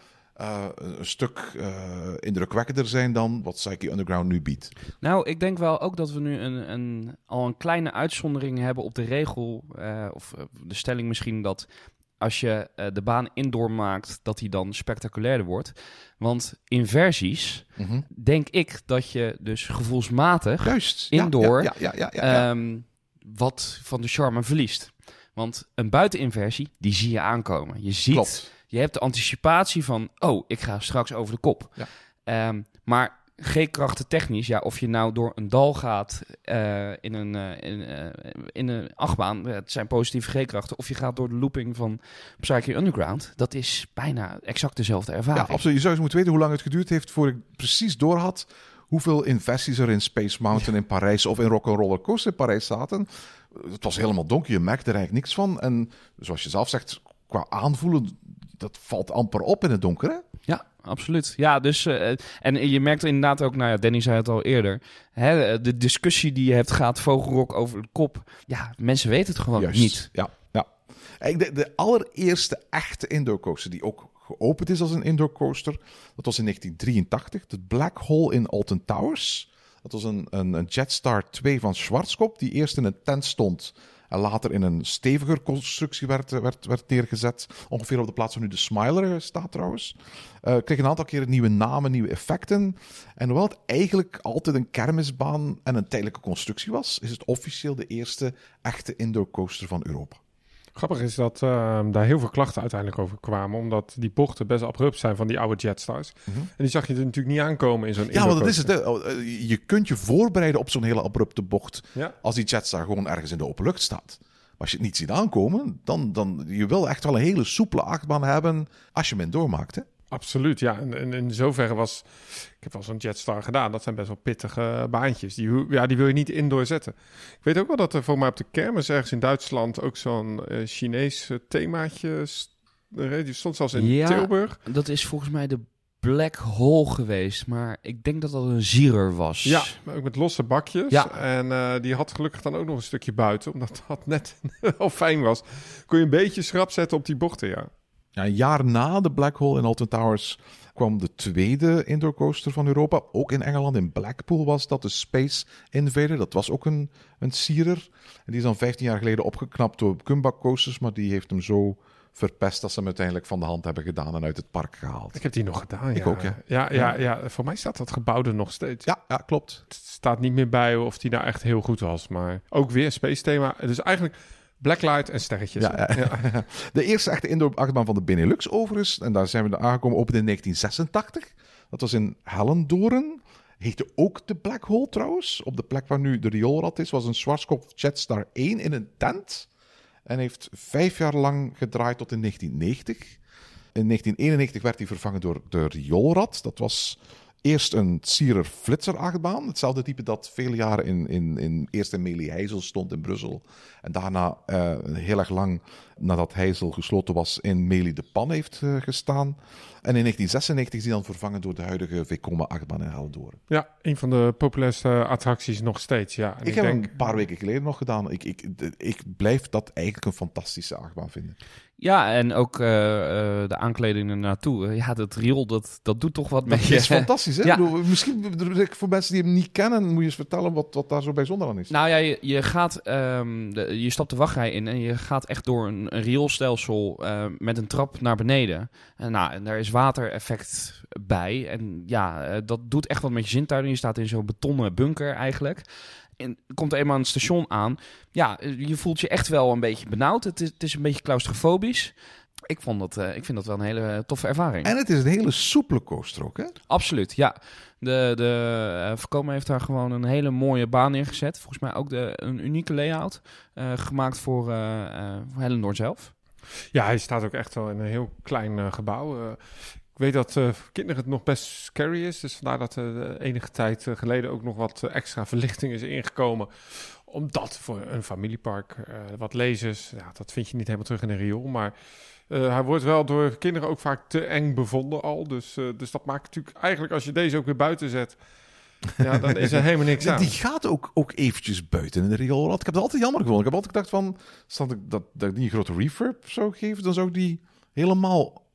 uh, een stuk uh, indrukwekkender zijn dan wat Psyche Underground nu biedt. Nou, ik denk wel ook dat we nu een, een, al een kleine uitzondering hebben op de regel, uh, of uh, de stelling misschien dat als je uh, de baan indoor maakt, dat die dan spectaculairder wordt. Want in versies mm-hmm. denk ik dat je dus gevoelsmatig Juist, indoor ja, ja, ja, ja, ja, ja. Um, wat van de charme verliest. Want een buiteninversie, die zie je aankomen. Je ziet, Klopt. je hebt de anticipatie van, oh, ik ga straks over de kop. Ja. Um, maar G-krachten technisch, ja, of je nou door een dal gaat uh, in, een, uh, in, uh, in een achtbaan, het zijn positieve G-krachten, of je gaat door de looping van Psyche Underground, dat is bijna exact dezelfde ervaring. Ja, absoluut. Je zou eens moeten weten hoe lang het geduurd heeft voor ik precies door had hoeveel inversies er in Space Mountain in Parijs of in Rock'n'Roller Coaster in Parijs zaten. Het was helemaal donker, je merkte er eigenlijk niks van. En zoals je zelf zegt, qua aanvoelen, dat valt amper op in het donker, hè? Ja, absoluut. Ja, dus, uh, en je merkt inderdaad ook, nou ja, Danny zei het al eerder, hè, de discussie die je hebt gaat Vogelrok over de kop. Ja, mensen weten het gewoon Juist. niet. Ja, ja. De, de allereerste echte indoor coaster die ook geopend is als een indoor coaster, dat was in negentien drieëntachtig, de Black Hole in Alton Towers. Dat was een, een, een Jetstar twee van Schwarzkopf, die eerst in een tent stond en later in een steviger constructie werd, werd, werd neergezet. Ongeveer op de plaats waar nu de Smiler staat trouwens. Uh, kreeg een aantal keren nieuwe namen, nieuwe effecten. En hoewel het eigenlijk altijd een kermisbaan en een tijdelijke constructie was, is het officieel de eerste echte indoor coaster van Europa. Grappig is dat uh, daar heel veel klachten uiteindelijk over kwamen, omdat die bochten best abrupt zijn van die oude Jetstars. Mm-hmm. En die zag je er natuurlijk niet aankomen in zo'n Ja, want dat is het. Hè. Je kunt je voorbereiden op zo'n hele abrupte bocht ja. als die Jetstar gewoon ergens in de open lucht staat. Maar als je het niet ziet aankomen, dan, dan je wil echt wel een hele soepele achtbaan hebben als je hem in doormaakt, hè? Absoluut, ja. En, en in zoverre was... Ik heb wel zo'n Jetstar gedaan. Dat zijn best wel pittige baantjes. Die, ja, die wil je niet indoor zetten. Ik weet ook wel dat er voor mij op de kermis ergens in Duitsland ook zo'n uh, Chinees uh, themaatje... St- die stond zelfs in ja, Tilburg. Dat is volgens mij de Black Hole geweest. Maar ik denk dat dat een Zierer was. Ja, ook met losse bakjes. Ja. En uh, die had gelukkig dan ook nog een stukje buiten. Omdat dat net wel fijn was. Kon je een beetje schrap zetten op die bochten, ja. Ja, een jaar na de Black Hole in Alton Towers kwam de tweede indoor coaster van Europa. Ook in Engeland, in Blackpool was dat, de Space Invader. Dat was ook een, een sierer. En die is dan vijftien jaar geleden opgeknapt door Kumbak Coasters. Maar die heeft hem zo verpest dat ze hem uiteindelijk van de hand hebben gedaan en uit het park gehaald. Ik heb die nog gedaan, Ik ja. ook, ja. Ja, ja, ja. Voor mij staat dat gebouw er nog steeds. Ja, ja, klopt. Het staat niet meer bij of die nou echt heel goed was. Maar ook weer Space thema. Dus eigenlijk... Blacklight en sterretjes. Ja, ja. Ja. De eerste echte indoor achtbaan van de Benelux overigens. En daar zijn we aangekomen, opende in negentien zesentachtig. Dat was in Hellendoorn. Heette ook de Black Hole trouwens. Op de plek waar nu de rioolrad is, was een Schwarzkopf Jetstar één in een tent. En heeft vijf jaar lang gedraaid tot in negentien negentig. In negentien eenennegentig werd hij vervangen door de rioolrad. Dat was... Eerst een Sierer Flitzer achtbaan. Hetzelfde type dat vele jaren in, in, in, eerst in Melie-Heijzel stond in Brussel. En daarna uh, heel erg lang, nadat Heijzel gesloten was, in Melie de Pan heeft uh, gestaan. En in negentien zesennegentig is die dan vervangen door de huidige Vekoma achtbaan in Hellendoorn. Ja, een van de populairste attracties nog steeds. Ja. Ik, ik heb denk... hem een paar weken geleden nog gedaan. Ik, ik, ik blijf dat eigenlijk een fantastische achtbaan vinden. Ja, en ook uh, uh, de aankleding ernaartoe. Uh, ja, dat riool, dat, dat doet toch wat met je. Dat is fantastisch, hè? Ja. Ik bedoel, misschien voor mensen die hem niet kennen, moet je eens vertellen wat, wat daar zo bijzonder aan is. Nou ja, je, je gaat, um, de, je stapt de wachtrij in en je gaat echt door een, een rioolstelsel uh, met een trap naar beneden. En, nou, en daar is watereffect bij. En ja, uh, dat doet echt wat met je zintuigen. Je staat in zo'n betonnen bunker eigenlijk. En komt er eenmaal een station aan. Ja, je voelt je echt wel een beetje benauwd. Het is, het is een beetje claustrofobisch. Ik, vond dat, uh, ik vind dat wel een hele toffe ervaring. En het is een hele soepele coaster ook, hè? Absoluut, ja. De, de uh, Vekoma heeft daar gewoon een hele mooie baan neergezet. Volgens mij ook de, een unieke layout. Uh, gemaakt voor, uh, uh, voor Hellendoorn zelf. Ja, hij staat ook echt wel in een heel klein uh, gebouw. Uh, Ik weet dat uh, voor kinderen het nog best scary is. Dus vandaar dat er uh, enige tijd uh, geleden ook nog wat uh, extra verlichting is ingekomen. Omdat voor een familiepark, uh, wat lasers, ja, dat vind je niet helemaal terug in een riool. Maar uh, hij wordt wel door kinderen ook vaak te eng bevonden al. Dus, uh, dus dat maakt natuurlijk eigenlijk, als je deze ook weer buiten zet, ja, dan is er helemaal niks aan. Die gaat ook, ook eventjes buiten in de rioolrad. Ik heb het altijd jammer gevonden. Ik heb altijd gedacht van, stel dat, dat, dat ik die een grote reverb zou geven, dan zou ik die helemaal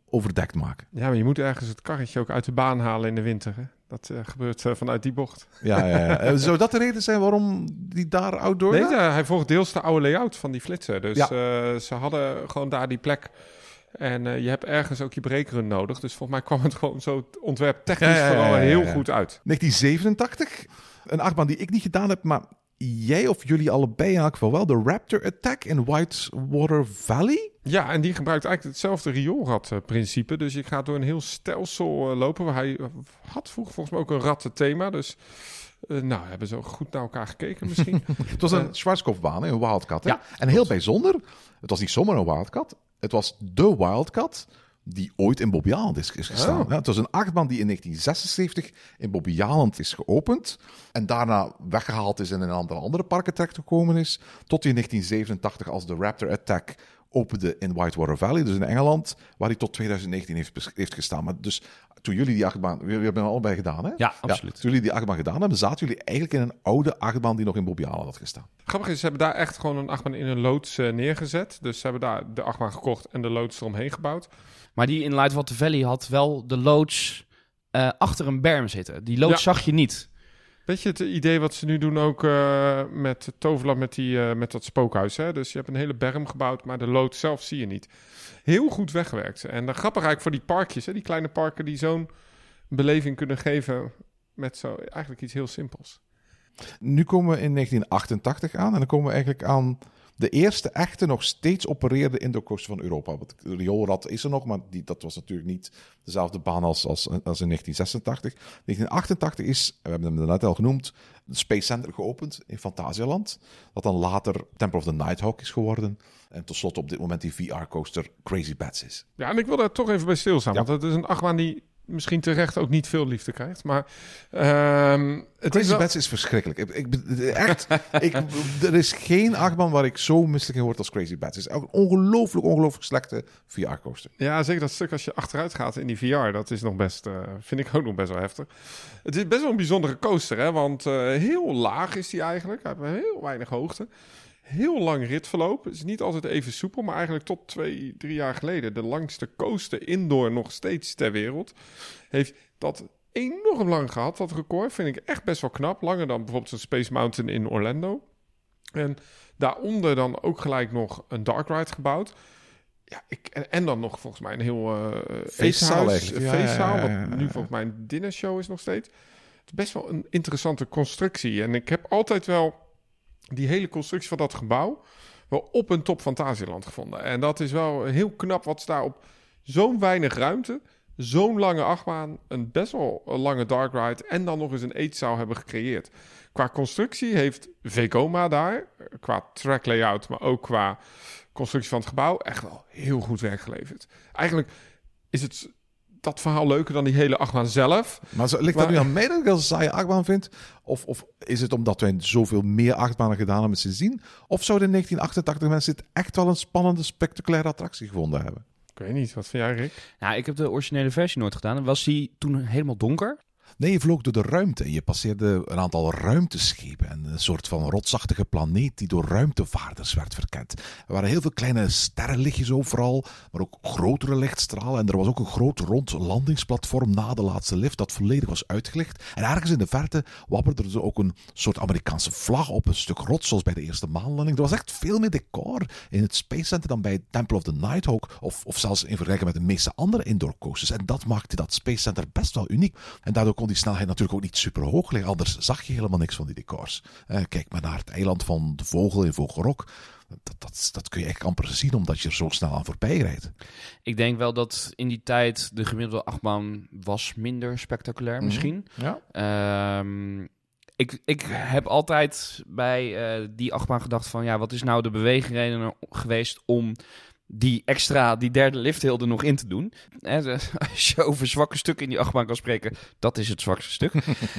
overdekt maken. Ja, maar je moet ergens het karretje ook uit de baan halen in de winter. Hè? Dat uh, gebeurt uh, vanuit die bocht. Ja, ja, ja. Uh, zou dat de reden zijn waarom die daar outdoor Nee, gaat? uh, hij volgt deels de oude layout van die flitser. Dus Ja. uh, ze hadden gewoon daar die plek. En uh, je hebt ergens ook je breekrun nodig. Dus volgens mij kwam het gewoon zo het ontwerp technisch Ja, ja, ja, vooral ja, ja, heel ja. goed uit. negentien zevenentachtig, een achtbaan die ik niet gedaan heb, maar jij of jullie allebei in elk geval wel, de Raptor Attack in Whitewater Valley. Ja, en die gebruikt eigenlijk hetzelfde rioolrad-principe. Dus je gaat door een heel stelsel uh, lopen. Waar hij had vroeger volgens mij ook een rattenthema. Dus uh, nou, hebben ze ook goed naar elkaar gekeken misschien. Het was een Schwarzkopfbaan, een Wildcat. Hè? Ja, en heel bijzonder, het was niet zomaar een Wildcat. Het was de Wildcat die ooit in Bobby Island is, is gestaan. Oh. Ja, het was een achtbaan die in negentien zesenzeventig in Bobby Island is geopend. En daarna weggehaald is en in een aantal andere parken terechtgekomen is. Tot in negentien zevenentachtig als de Raptor Attack opende in Whitewater Valley, dus in Engeland, waar hij tot twintig negentien heeft, heeft gestaan. Maar dus toen jullie die achtbaan, we, we hebben hem allebei gedaan, hè? Ja, absoluut. Ja, toen jullie die achtbaan gedaan hebben, zaten jullie eigenlijk in een oude achtbaan die nog in Bobby Island had gestaan. Grappig is, ze hebben daar echt gewoon een achtbaan in een loods uh, neergezet. Dus ze hebben daar de achtbaan gekocht en de loods eromheen gebouwd. Maar die in Lightwater Valley had wel de loods uh, achter een berm zitten. Die loods Ja. zag je niet. Weet je het idee wat ze nu doen ook uh, met Toverland, met, die, uh, met dat spookhuis? Hè? Dus je hebt een hele berm gebouwd, maar de loods zelf zie je niet. Heel goed weggewerkt. En dan grappig eigenlijk voor die parkjes, hè? Die kleine parken die zo'n beleving kunnen geven met zo eigenlijk iets heel simpels. Nu komen we in negentien achtentachtig aan en dan komen we eigenlijk aan de eerste echte nog steeds opereerde indoorcoaster van Europa. Want de rioolrad is er nog, maar die, dat was natuurlijk niet dezelfde baan als, als, als in negentien zesentachtig. negentien achtentachtig is, we hebben hem net al genoemd, het Space Center geopend in Fantasialand. Dat dan later Temple of the Nighthawk is geworden. En tot slot op dit moment die V R-coaster Crazy Bats is. Ja, en ik wil daar toch even bij stilstaan. Ja. Want het is een achtbaan die misschien terecht ook niet veel liefde krijgt. Maar um, het Crazy is wel... Bats is verschrikkelijk. Ik, ik, echt, ik, er is geen achtbaan waar ik zo misselijk in word als Crazy Bats. Het is ook een ongelooflijk, ongelooflijk slechte V R-coaster. Ja, zeker dat stuk als je achteruit gaat in die V R, dat is nog best, uh, vind ik ook nog best wel heftig. Het is best wel een bijzondere coaster, hè, want uh, heel laag is die eigenlijk. Hij heeft heel weinig hoogte. Heel lang ritverloop. Het is niet altijd even soepel, maar eigenlijk tot twee, drie jaar geleden de langste coaster indoor nog steeds ter wereld. Heeft dat enorm lang gehad, dat record. Vind ik echt best wel knap. Langer dan bijvoorbeeld een Space Mountain in Orlando. En daaronder dan ook gelijk nog een dark ride gebouwd. Ja, ik, en, en dan nog volgens mij een heel uh, Feestzaal eethuis, eigenlijk. uh, Ja, feestzaal, ja, ja, ja, ja. wat nu volgens mij een dinnershow is nog steeds. Het is best wel een interessante constructie. En ik heb altijd wel die hele constructie van dat gebouw wel op een top Fantasieland gevonden. En dat is wel heel knap wat ze daar op zo'n weinig ruimte, zo'n lange achtbaan, een best wel lange dark ride en dan nog eens een eetzaal hebben gecreëerd. Qua constructie heeft Vekoma daar, qua track layout, maar ook qua constructie van het gebouw, echt wel heel goed werk geleverd. Eigenlijk is het dat verhaal leuker dan die hele achtbaan zelf. Maar zo, ligt Maar- dat nu aan mij dat ik dat een saaie achtbaan vind? Of, of is het omdat wij zoveel meer achtbanen gedaan hebben sindsdien? Of zouden in negentien achtentachtig mensen dit echt wel een spannende, spectaculaire attractie gevonden hebben? Ik weet niet, wat vind jij, Rick? Nou, ik heb de originele versie nooit gedaan. Was die toen helemaal donker? Nee, je vloog door de ruimte en je passeerde een aantal ruimteschepen. En een soort van rotsachtige planeet die door ruimtevaarders werd verkend. Er waren heel veel kleine sterrenlichtjes overal, maar ook grotere lichtstralen. En er was ook een groot rond landingsplatform na de laatste lift dat volledig was uitgelicht. En ergens in de verte wapperde er ook een soort Amerikaanse vlag op een stuk rots, zoals bij de eerste maanlanding. Er was echt veel meer decor in het Space Center dan bij Temple of the Nighthawk. Of, of zelfs in vergelijking met de meeste andere indoor coasters. En dat maakte dat Space Center best wel uniek. En daardoor kon die snelheid natuurlijk ook niet super hoog liggen. Anders zag je helemaal niks van die decors. Eh, kijk maar naar het eiland van de Vogel in Vogelrok. Dat, dat, dat kun je echt amper zien, omdat je er zo snel aan voorbij rijdt. Ik denk wel dat in die tijd de gemiddelde achtbaan was minder spectaculair misschien. Ja. Ehm, ik, ik heb altijd bij uh, die achtbaan gedacht van, ja, wat is nou de beweegreden er geweest om die extra, die derde lifthill er nog in te doen. Hè, de- als je over zwakke stukken in die achtbaan kan spreken, dat is het zwakste stuk.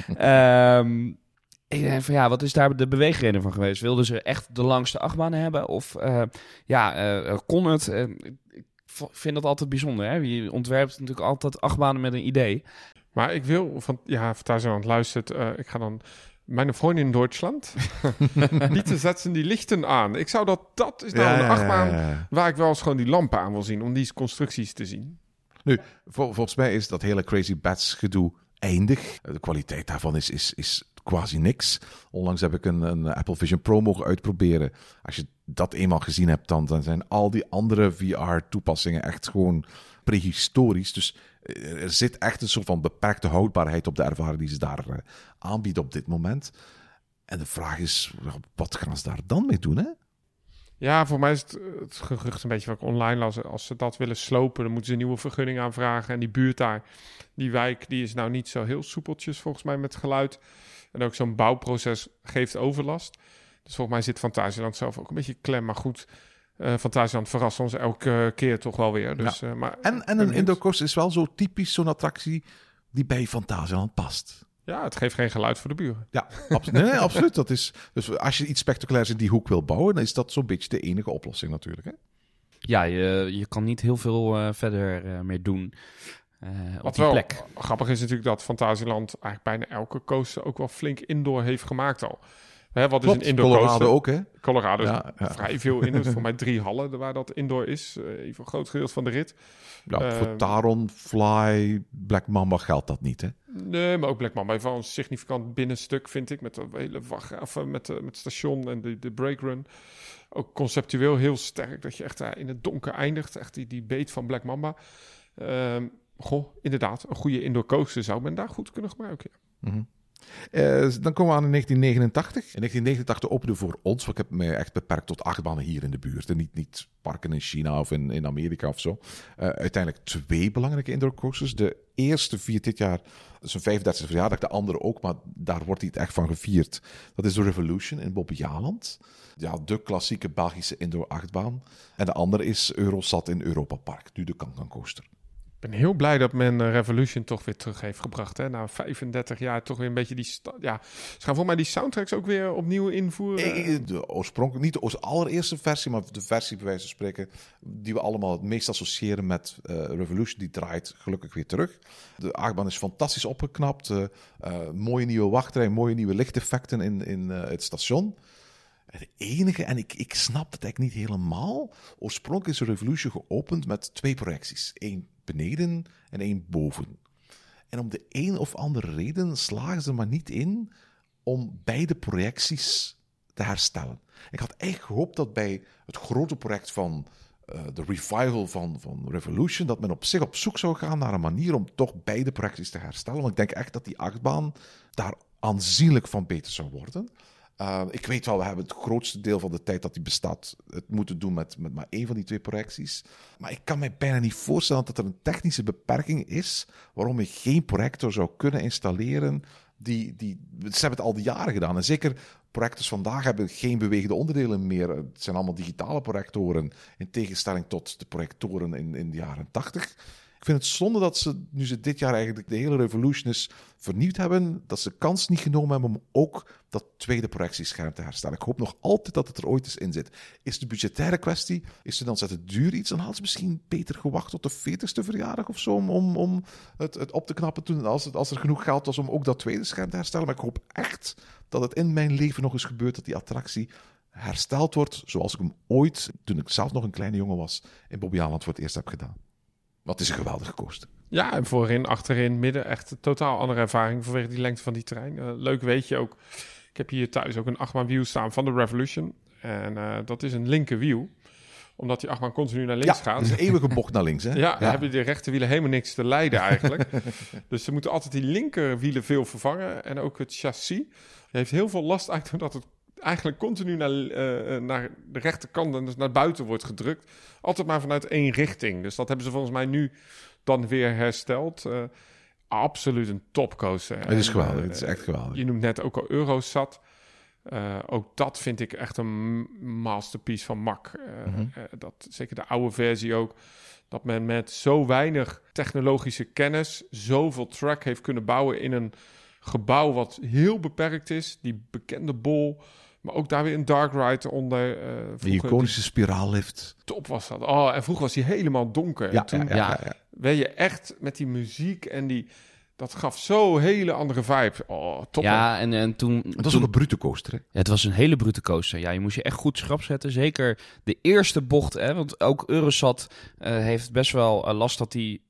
Ehm, ik denk van, ja, wat is daar de beweegreden van geweest? Wilden ze echt de langste achtbanen hebben? Of uh, ja, uh, kon het? Uh, ik v- vind dat altijd bijzonder. Hè? Je ontwerpt natuurlijk altijd achtbanen met een idee. Maar ik wil, van, ja, Fantasieland luistert, uh, ik ga dan mijn vrienden in Duitsland, bieten zetten die lichten aan. Ik zou dat, dat is nou een achtbaan waar ik wel eens gewoon die lampen aan wil zien, om die constructies te zien. Nu, vol, volgens mij is dat hele Crazy Bats gedoe eindig. De kwaliteit daarvan is, is, is quasi niks. Onlangs heb ik een, een Apple Vision Pro mogen uitproberen. Als je dat eenmaal gezien hebt, dan, dan zijn al die andere V R-toepassingen echt gewoon prehistorisch. Dus er zit echt een soort van beperkte houdbaarheid op de ervaring die ze daar uh, aanbieden op dit moment. En de vraag is, wat gaan ze daar dan mee doen, hè? Ja, voor mij is het, het gerucht een beetje wat ik online las. Als ze dat willen slopen, dan moeten ze een nieuwe vergunning aanvragen. En die buurt daar, die wijk, die is nou niet zo heel soepeltjes volgens mij met geluid. En ook zo'n bouwproces geeft overlast. Dus volgens mij zit Fantasieland zelf ook een beetje klem. Maar goed, uh, Fantasieland verrast ons elke keer toch wel weer. Dus, ja. uh, maar, en en een indoor coaster is wel zo typisch zo'n attractie die bij Fantasieland past. Ja, het geeft geen geluid voor de buren. Ja, abso- nee, nee, absoluut. Dat is, dus als je iets spectaculairs in die hoek wil bouwen, dan is dat zo'n beetje de enige oplossing natuurlijk. Hè? Ja, je, je kan niet heel veel uh, verder uh, meer doen uh, op Wat die wel plek. Grappig is natuurlijk dat Fantasieland eigenlijk bijna elke coaster ook wel flink indoor heeft gemaakt al. Hè, wat is Klopt, een indoor Colorado coaster? ook, hè? Colorado is Ja, ja. vrij veel indoor. Voor mij drie hallen waar dat indoor is. Uh, even een groot gedeelte van de rit. Ja, Uh, voor Taron, Fly, Black Mamba geldt dat niet, hè? Nee, maar ook Black Mamba heeft wel een significant binnenstuk, vind ik. Met de hele wacht, of, met, de, met het station en de, de breakrun. Ook conceptueel heel sterk. Dat je echt uh, in het donker eindigt. Echt die, die beet van Black Mamba. Um, goh, inderdaad. Een goede indoor coaster zou men daar goed kunnen gebruiken. Ja. Mm-hmm. Uh, dan komen we aan in negentien negenentachtig. In negentien negenentachtig opende voor ons, want ik heb me echt beperkt tot achtbanen hier in de buurt. En niet, niet parken in China of in, in Amerika of zo. Uh, uiteindelijk twee belangrijke indoor coasters. De eerste viert dit jaar zijn vijfendertigste verjaardag, de andere ook, maar daar wordt hij het echt van gevierd. Dat is de Revolution in Bobbejaanland. Ja, de klassieke Belgische indoor achtbaan. En de andere is Eurosat in Europa Park, nu de Kankan Coaster. Ik ben heel blij dat men Revolution toch weer terug heeft gebracht. Hè? Na vijfendertig jaar toch weer een beetje die... Sta- ja, ze gaan volgens mij die soundtracks ook weer opnieuw invoeren. De oorspronkelijk, niet de allereerste versie, maar de versie bij wijze van spreken die we allemaal het meest associëren met uh, Revolution, die draait gelukkig weer terug. De achtbaan is fantastisch opgeknapt. Uh, uh, mooie nieuwe wachtrij, mooie nieuwe lichteffecten in, in uh, het station. Het enige, en ik, ik snap het eigenlijk niet helemaal, oorspronkelijk is de Revolution geopend met twee projecties. Eén beneden en één boven. En om de een of andere reden slagen ze er maar niet in om beide projecties te herstellen. Ik had echt gehoopt dat bij het grote project van uh, de revival van, van Revolution, dat men op zich op zoek zou gaan naar een manier om toch beide projecties te herstellen. Want ik denk echt dat die achtbaan daar aanzienlijk van beter zou worden. Uh, ik weet wel, we hebben het grootste deel van de tijd dat die bestaat het moeten doen met, met maar één van die twee projecties. Maar ik kan mij bijna niet voorstellen dat er een technische beperking is waarom je geen projector zou kunnen installeren. Die, die, ze hebben het al die jaren gedaan. En zeker projectors vandaag hebben geen bewegende onderdelen meer. Het zijn allemaal digitale projectoren in tegenstelling tot de projectoren in, in de jaren tachtig. Ik vind het zonde dat ze, nu ze dit jaar eigenlijk de hele Revolution is vernieuwd hebben, dat ze de kans niet genomen hebben om ook dat tweede projectiescherm te herstellen. Ik hoop nog altijd dat het er ooit eens in zit. Is de budgettaire kwestie, is het dan zet het duur iets, dan hadden ze misschien beter gewacht tot de veertigste verjaardag of zo, om, om, om het, het op te knappen toen, als, het, als er genoeg geld was om ook dat tweede scherm te herstellen. Maar ik hoop echt dat het in mijn leven nog eens gebeurt, dat die attractie hersteld wordt, zoals ik hem ooit, toen ik zelf nog een kleine jongen was, in Bobbejaanland voor het eerst heb gedaan. Wat is een geweldige coaster. Ja, en voorin, achterin, midden. Echt een totaal andere ervaring vanwege die lengte van die terrein. Uh, leuk weet je ook. Ik heb hier thuis ook een achtbaanwiel staan van de Revolution. En uh, dat is een linkerwiel. Omdat die achtbaan continu naar links ja, gaat. dat is een eeuwige bocht naar links. Hè? Ja, ja. Dan hebben de rechterwielen helemaal niks te lijden eigenlijk. Dus ze moeten altijd die linkerwielen veel vervangen. En ook het chassis. Je heeft heel veel last eigenlijk doordat het eigenlijk continu naar, uh, naar de rechterkant en dus naar buiten wordt gedrukt. Altijd maar vanuit één richting. Dus dat hebben ze volgens mij nu dan weer hersteld. Uh, absoluut een topcoaster. Het is geweldig, uh, het is echt geweldig. Je noemt net ook al Eurosat. Uh, ook dat vind ik echt een masterpiece van M A C. Uh, Mm-hmm. uh, dat, zeker de oude versie ook. Dat men met zo weinig technologische kennis zoveel track heeft kunnen bouwen in een gebouw wat heel beperkt is. Die bekende bol. Maar ook daar weer een dark ride onder. Uh, Die iconische spiraallift. Top was dat. Oh, en vroeger was hij helemaal donker. Ja, en toen ja, ja, ja, ja. werd je echt met die muziek en die... Dat gaf zo hele andere vibe. Oh, top. Ja, en, en toen... Het was toen, ook een brute coaster, hè? Ja, het was een hele brute coaster. Ja, je moest je echt goed schrap zetten. Zeker de eerste bocht, hè, want ook Eurosat uh, heeft best wel uh, last dat hij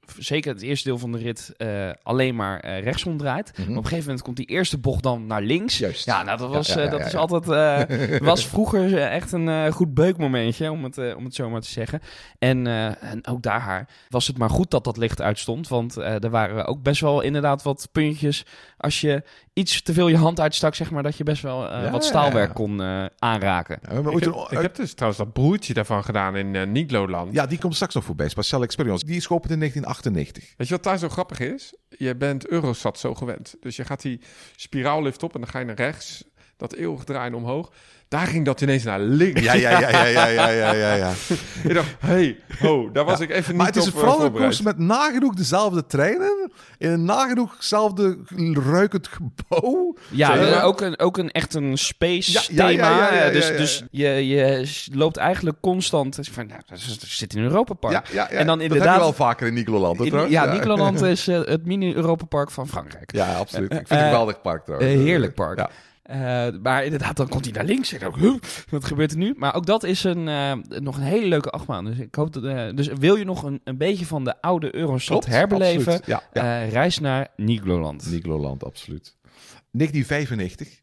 zeker het eerste deel van de rit uh, alleen maar uh, rechtsom draait. Mm-hmm. Maar op een gegeven moment komt die eerste bocht dan naar links. Juist. Ja, nou, dat was, Ja, ja, ja, uh, dat ja, is ja. altijd, uh, was vroeger uh, echt een uh, goed beukmomentje, om het, uh, om het zo maar te zeggen. En, uh, en ook daar was het maar goed dat dat licht uitstond, want uh, er waren ook best wel inderdaad wat puntjes. Als je iets te veel je hand uitstak, zeg maar, dat je best wel uh, Ja, wat staalwerk ja, ja. kon uh, aanraken. Ja, we hebben Ik ooit heb, een- ik heb dus trouwens dat broertje daarvan gedaan in uh, Nigloland. Ja, die komt straks nog voorbij. Special Experience. Die is geopend in negentien achtennegentig. Weet je wat daar zo grappig is? Je bent Eurosat zo gewend. Dus je gaat die spiraallift op en dan ga je naar rechts. Dat eeuwig draaien omhoog. Daar ging dat ineens naar links. Ja, ja, ja, ja, ja, ja, ja, ja, ja. Ik dacht, hey, ho, daar was Ja. ik even niet Maar het is op vooral uh, een voorbereid. coaster met nagenoeg dezelfde treinen. In een nagenoegzelfde ruikend gebouw. Ja, Zeg uh, maar. ook, een, ook een echt een space Ja, ja, thema. ja, ja, ja, ja, dus ja, ja. dus je, je loopt eigenlijk constant van, nou, dat is- dat zit in Europa Park. Ja, ja, ja. En dan Dat inderdaad- heb je wel vaker in Nigloland, hè, In- trouwens. ja, Nigloland is uh, het mini-Europa Park van Frankrijk. Ja, absoluut. Ik vind Uh, het een geweldig park, trouwens. Een heerlijk park. Ja. Uh, maar inderdaad, dan komt hij naar links. Ik dacht, huh, wat gebeurt er nu? Maar ook dat is een, uh, nog een hele leuke achtbaan. Dus ik hoop dat. Uh, dus wil je nog een, een beetje van de oude Eurostad Klopt, herbeleven? absoluut. Ja, ja. Uh, reis naar Nigloland. Nigloland, absoluut. negentien vijfennegentig.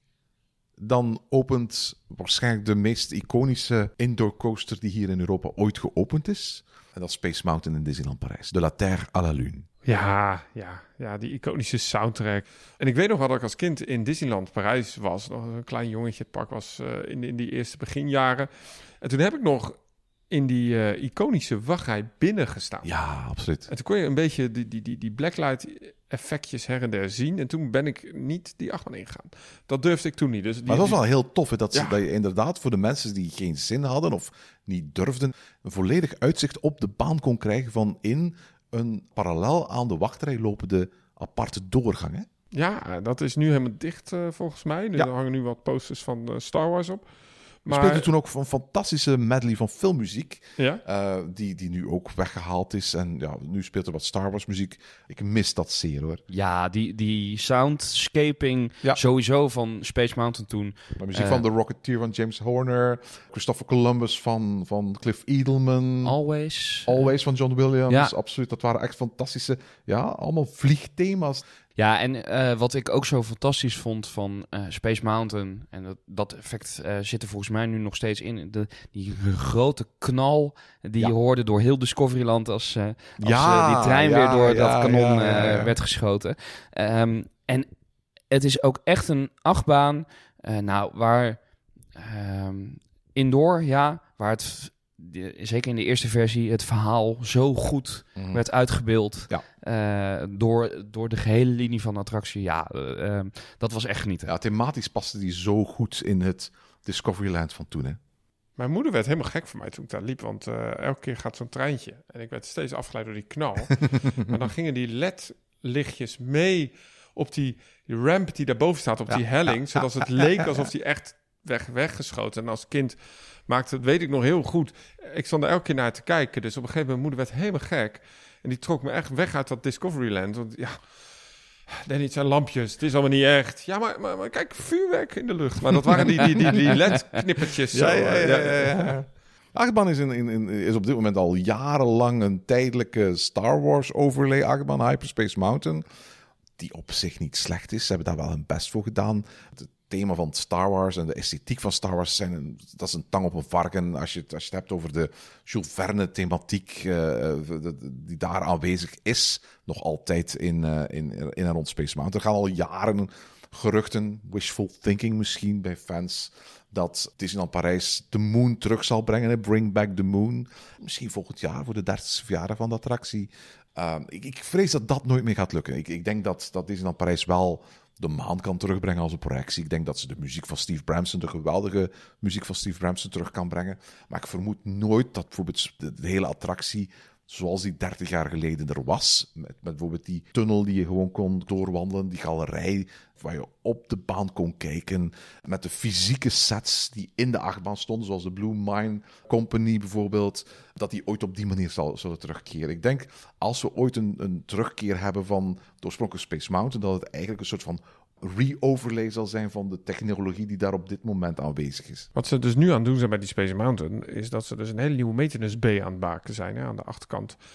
Dan opent waarschijnlijk de meest iconische indoor coaster die hier in Europa ooit geopend is. En dat is Space Mountain in Disneyland Parijs. De La Terre à la Lune. Ja, ja, ja, die iconische soundtrack. En ik weet nog wel dat ik als kind in Disneyland Parijs was. Nog een klein jongetje. Het park was uh, in, in die eerste beginjaren. En toen heb ik nog in die uh, iconische wachtrij binnen gestaan. Ja, absoluut. En toen kon je een beetje die, die, die, die blacklight effectjes her en der zien. En toen ben ik niet die achtbaan ingegaan. Dat durfde ik toen niet. Dus die, Maar dat was die- wel heel tof, hè, dat, ze, Ja. dat je inderdaad voor de mensen die geen zin hadden of niet durfden, een volledig uitzicht op de baan kon krijgen van in een parallel aan de wachtrij lopende aparte doorgang. Hè? Ja, dat is nu helemaal dicht uh, volgens mij. Er Ja. hangen nu wat posters van uh, Star Wars op. We Maar speelden toen ook een fantastische medley van filmmuziek, ja, uh, die, die nu ook weggehaald is. En ja, nu speelt er wat Star Wars muziek. Ik mis dat zeer, hoor. Ja, die, die soundscaping Ja. sowieso van Space Mountain toen. De muziek Uh, van The Rocketeer van James Horner, Christopher Columbus van, van Cliff Edelman, Always. Always van John Williams, Ja. absoluut. Dat waren echt fantastische, ja, allemaal vliegthema's. Ja, en uh, wat ik ook zo fantastisch vond van uh, Space Mountain, en dat, dat effect uh, zit er volgens mij nu nog steeds in, de, die grote knal die Ja. je hoorde door heel Discoveryland als, uh, als Ja, uh, die trein ja, weer door ja, dat kanon ja, ja, ja. uh, werd geschoten. Um, en het is ook echt een achtbaan, uh, nou, waar um, indoor, ja, waar het... De, zeker in de eerste versie, het verhaal zo goed Mhm. werd uitgebeeld Ja. uh, door, door de gehele linie van de attractie. Ja, uh, uh, dat was echt genieten. Ja, thematisch paste die zo goed in het Discoveryland van toen, hè. mijn moeder werd helemaal gek van mij toen ik daar liep. Want uh, elke keer gaat zo'n treintje. En ik werd steeds afgeleid door die knal. Maar dan gingen die L E D-lichtjes mee op die, die ramp die daarboven staat, op Ja, die helling. ja, zodat ja, het ja, leek ja, ja. alsof die echt weg, weggeschoten. En als kind maakte het, weet ik nog heel goed. Ik stond er elke keer naar te kijken. Dus op een gegeven moment, moeder werd helemaal gek. En die trok me echt weg uit dat Discoveryland. Want ja, nee, het zijn lampjes. Het is allemaal niet echt. Ja, maar, maar, maar kijk, vuurwerk in de lucht. Maar dat waren die, die, die, die L E D-knippertjes. Ja, zo. ja, ja, ja, ja. Achtbaan is, in, in, in, is op dit moment al jarenlang een tijdelijke Star Wars overlay achtbaan, Hyperspace Mountain, die op zich niet slecht is. Ze hebben daar wel hun best voor gedaan. Het thema van Star Wars en de esthetiek van Star Wars zijn een, dat is een tang op een varken. Als je, het- als je het hebt over de Jules Verne thematiek uh, die daar aanwezig is, nog altijd in, uh, in, in en rond Space Mountain. Er gaan al jaren geruchten, wishful thinking misschien bij fans, dat Disneyland Parijs de Moon terug zal brengen. Hè? Bring back the Moon. Misschien volgend jaar voor de dertigste verjaardag van de attractie. Uh, ik, ik vrees dat dat nooit meer gaat lukken. Ik, ik denk dat, dat Disneyland Parijs wel de maan kan terugbrengen als een projectie. Ik denk dat ze de muziek van Steve Bramson, de geweldige muziek van Steve Bramson, terug kan brengen. Maar ik vermoed nooit dat bijvoorbeeld de, de hele attractie zoals die dertig jaar geleden er was. Met, met bijvoorbeeld die tunnel die je gewoon kon doorwandelen, die galerij waar je op de baan kon kijken, met de fysieke sets die in de achtbaan stonden, zoals de Blue Mine Company bijvoorbeeld, dat die ooit op die manier zal, zullen terugkeren. Ik denk, als we ooit een, een terugkeer hebben van de oorspronkelijke Space Mountain, dat het eigenlijk een soort van re-overlay zal zijn van de technologie die daar op dit moment aanwezig is. Wat ze dus nu aan het doen zijn bij die Space Mountain, is dat ze dus een hele nieuwe maintenance bay aan het maken zijn, hè, aan de achterkant.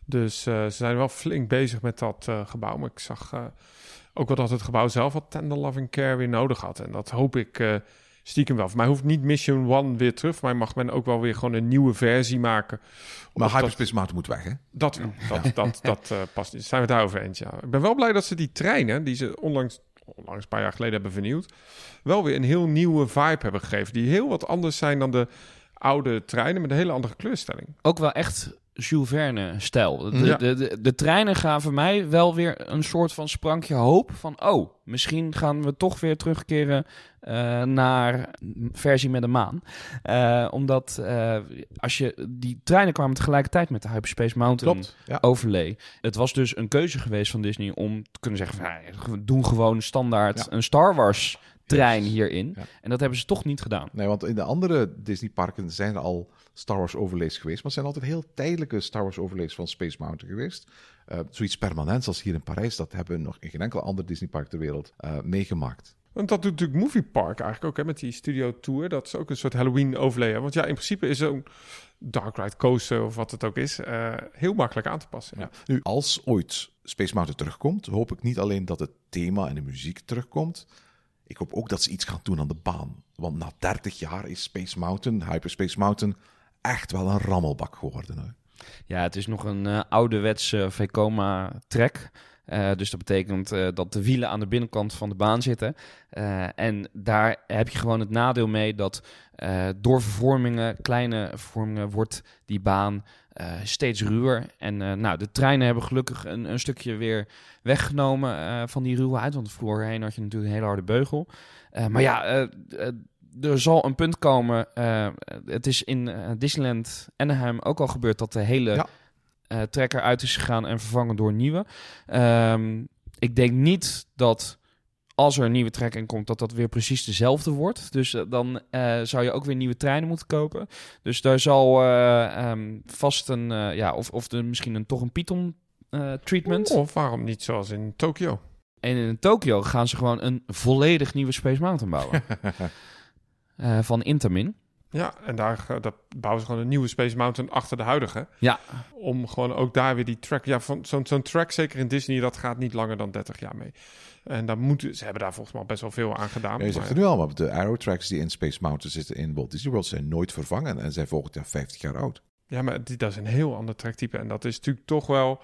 Dus uh, ze zijn wel flink bezig met dat uh, gebouw. Maar ik zag uh, ook wel dat het gebouw zelf wat tender loving care weer nodig had. En dat hoop ik uh, stiekem wel. Voor mij hoeft niet Mission One weer terug. Voor mij mag men ook wel weer gewoon een nieuwe versie maken. Maar Hyperspace Mountain moet weg, hè? Dat wel. Dat, ja. dat, dat, dat uh, past niet. Zijn we het daarover eens, ja. Ik ben wel blij dat ze die treinen, die ze onlangs, onlangs een paar jaar geleden hebben vernieuwd, wel weer een heel nieuwe vibe hebben gegeven. Die heel wat anders zijn dan de oude treinen met een hele andere kleurstelling. Ook wel echt Jules Verne-stijl. De, Ja. de, de, de treinen gaven mij wel weer een soort van sprankje hoop van, oh, misschien gaan we toch weer terugkeren uh, naar versie met een maan. Uh, omdat uh, als je die treinen kwamen tegelijkertijd met de Hyperspace Mountain Klopt, ja. overlay. Het was dus een keuze geweest van Disney om te kunnen zeggen van, ja, we doen gewoon standaard Ja. een Star Wars trein Yes. hierin. Ja. En dat hebben ze toch niet gedaan. Nee, want in de andere Disney-parken zijn er al Star Wars overlays geweest. Maar het zijn altijd heel tijdelijke Star Wars overlays van Space Mountain geweest. Uh, zoiets permanents als hier in Parijs, dat hebben we nog in geen enkel ander Disney-park ter wereld uh, meegemaakt. Want dat doet natuurlijk Movie Park eigenlijk ook, hè, met die Studio Tour. Dat is ook een soort Halloween overlay. Hè? Want ja, in principe is zo'n Dark Ride Coaster of wat het ook is, uh, heel makkelijk aan te passen. Ja. Nu, als ooit Space Mountain terugkomt, hoop ik niet alleen dat het thema en de muziek terugkomt. Ik hoop ook dat ze iets gaan doen aan de baan. Want na dertig jaar is Space Mountain, Hyperspace Mountain, echt wel een rammelbak geworden. Hè? Ja, het is nog een uh, ouderwetse Vekoma-track. Uh, dus dat betekent uh, dat de wielen aan de binnenkant van de baan zitten. Uh, en daar heb je gewoon het nadeel mee dat uh, door vervormingen, kleine vervormingen, wordt die baan uh, steeds ruwer. En uh, nou, de treinen hebben gelukkig een, een stukje weer weggenomen uh, van die ruwheid. Want voorheen had je natuurlijk een hele harde beugel. Uh, maar ja, uh, uh, er zal een punt komen. Uh, het is in uh, Disneyland Anaheim ook al gebeurd dat de hele Ja. uh, trekker uit is gegaan en vervangen door een nieuwe. Um, ik denk niet dat als er een nieuwe trek in komt, dat dat weer precies dezelfde wordt. Dus uh, dan uh, zou je ook weer nieuwe treinen moeten kopen. Dus daar zal uh, um, vast een, uh, ja, of, of de, misschien een, toch een Python uh, treatment. Of waarom niet zoals in Tokio? En in Tokio gaan ze gewoon een volledig nieuwe Space Mountain bouwen. uh, van Intamin. Ja, en daar, uh, daar bouwen ze gewoon een nieuwe Space Mountain achter de huidige. Ja. Om gewoon ook daar weer die track... Ja, van zo'n, zo'n track, zeker in Disney, dat gaat niet langer dan dertig jaar mee. En daar moeten, ze hebben daar volgens mij best wel veel aan gedaan. Ja, je zegt maar, het nu al, maar de Aero Tracks die in Space Mountain zitten in Walt Disney World zijn nooit vervangen en zijn volgend jaar vijftig jaar oud. Ja, maar die, dat is een heel ander tracktype. En dat is natuurlijk toch wel...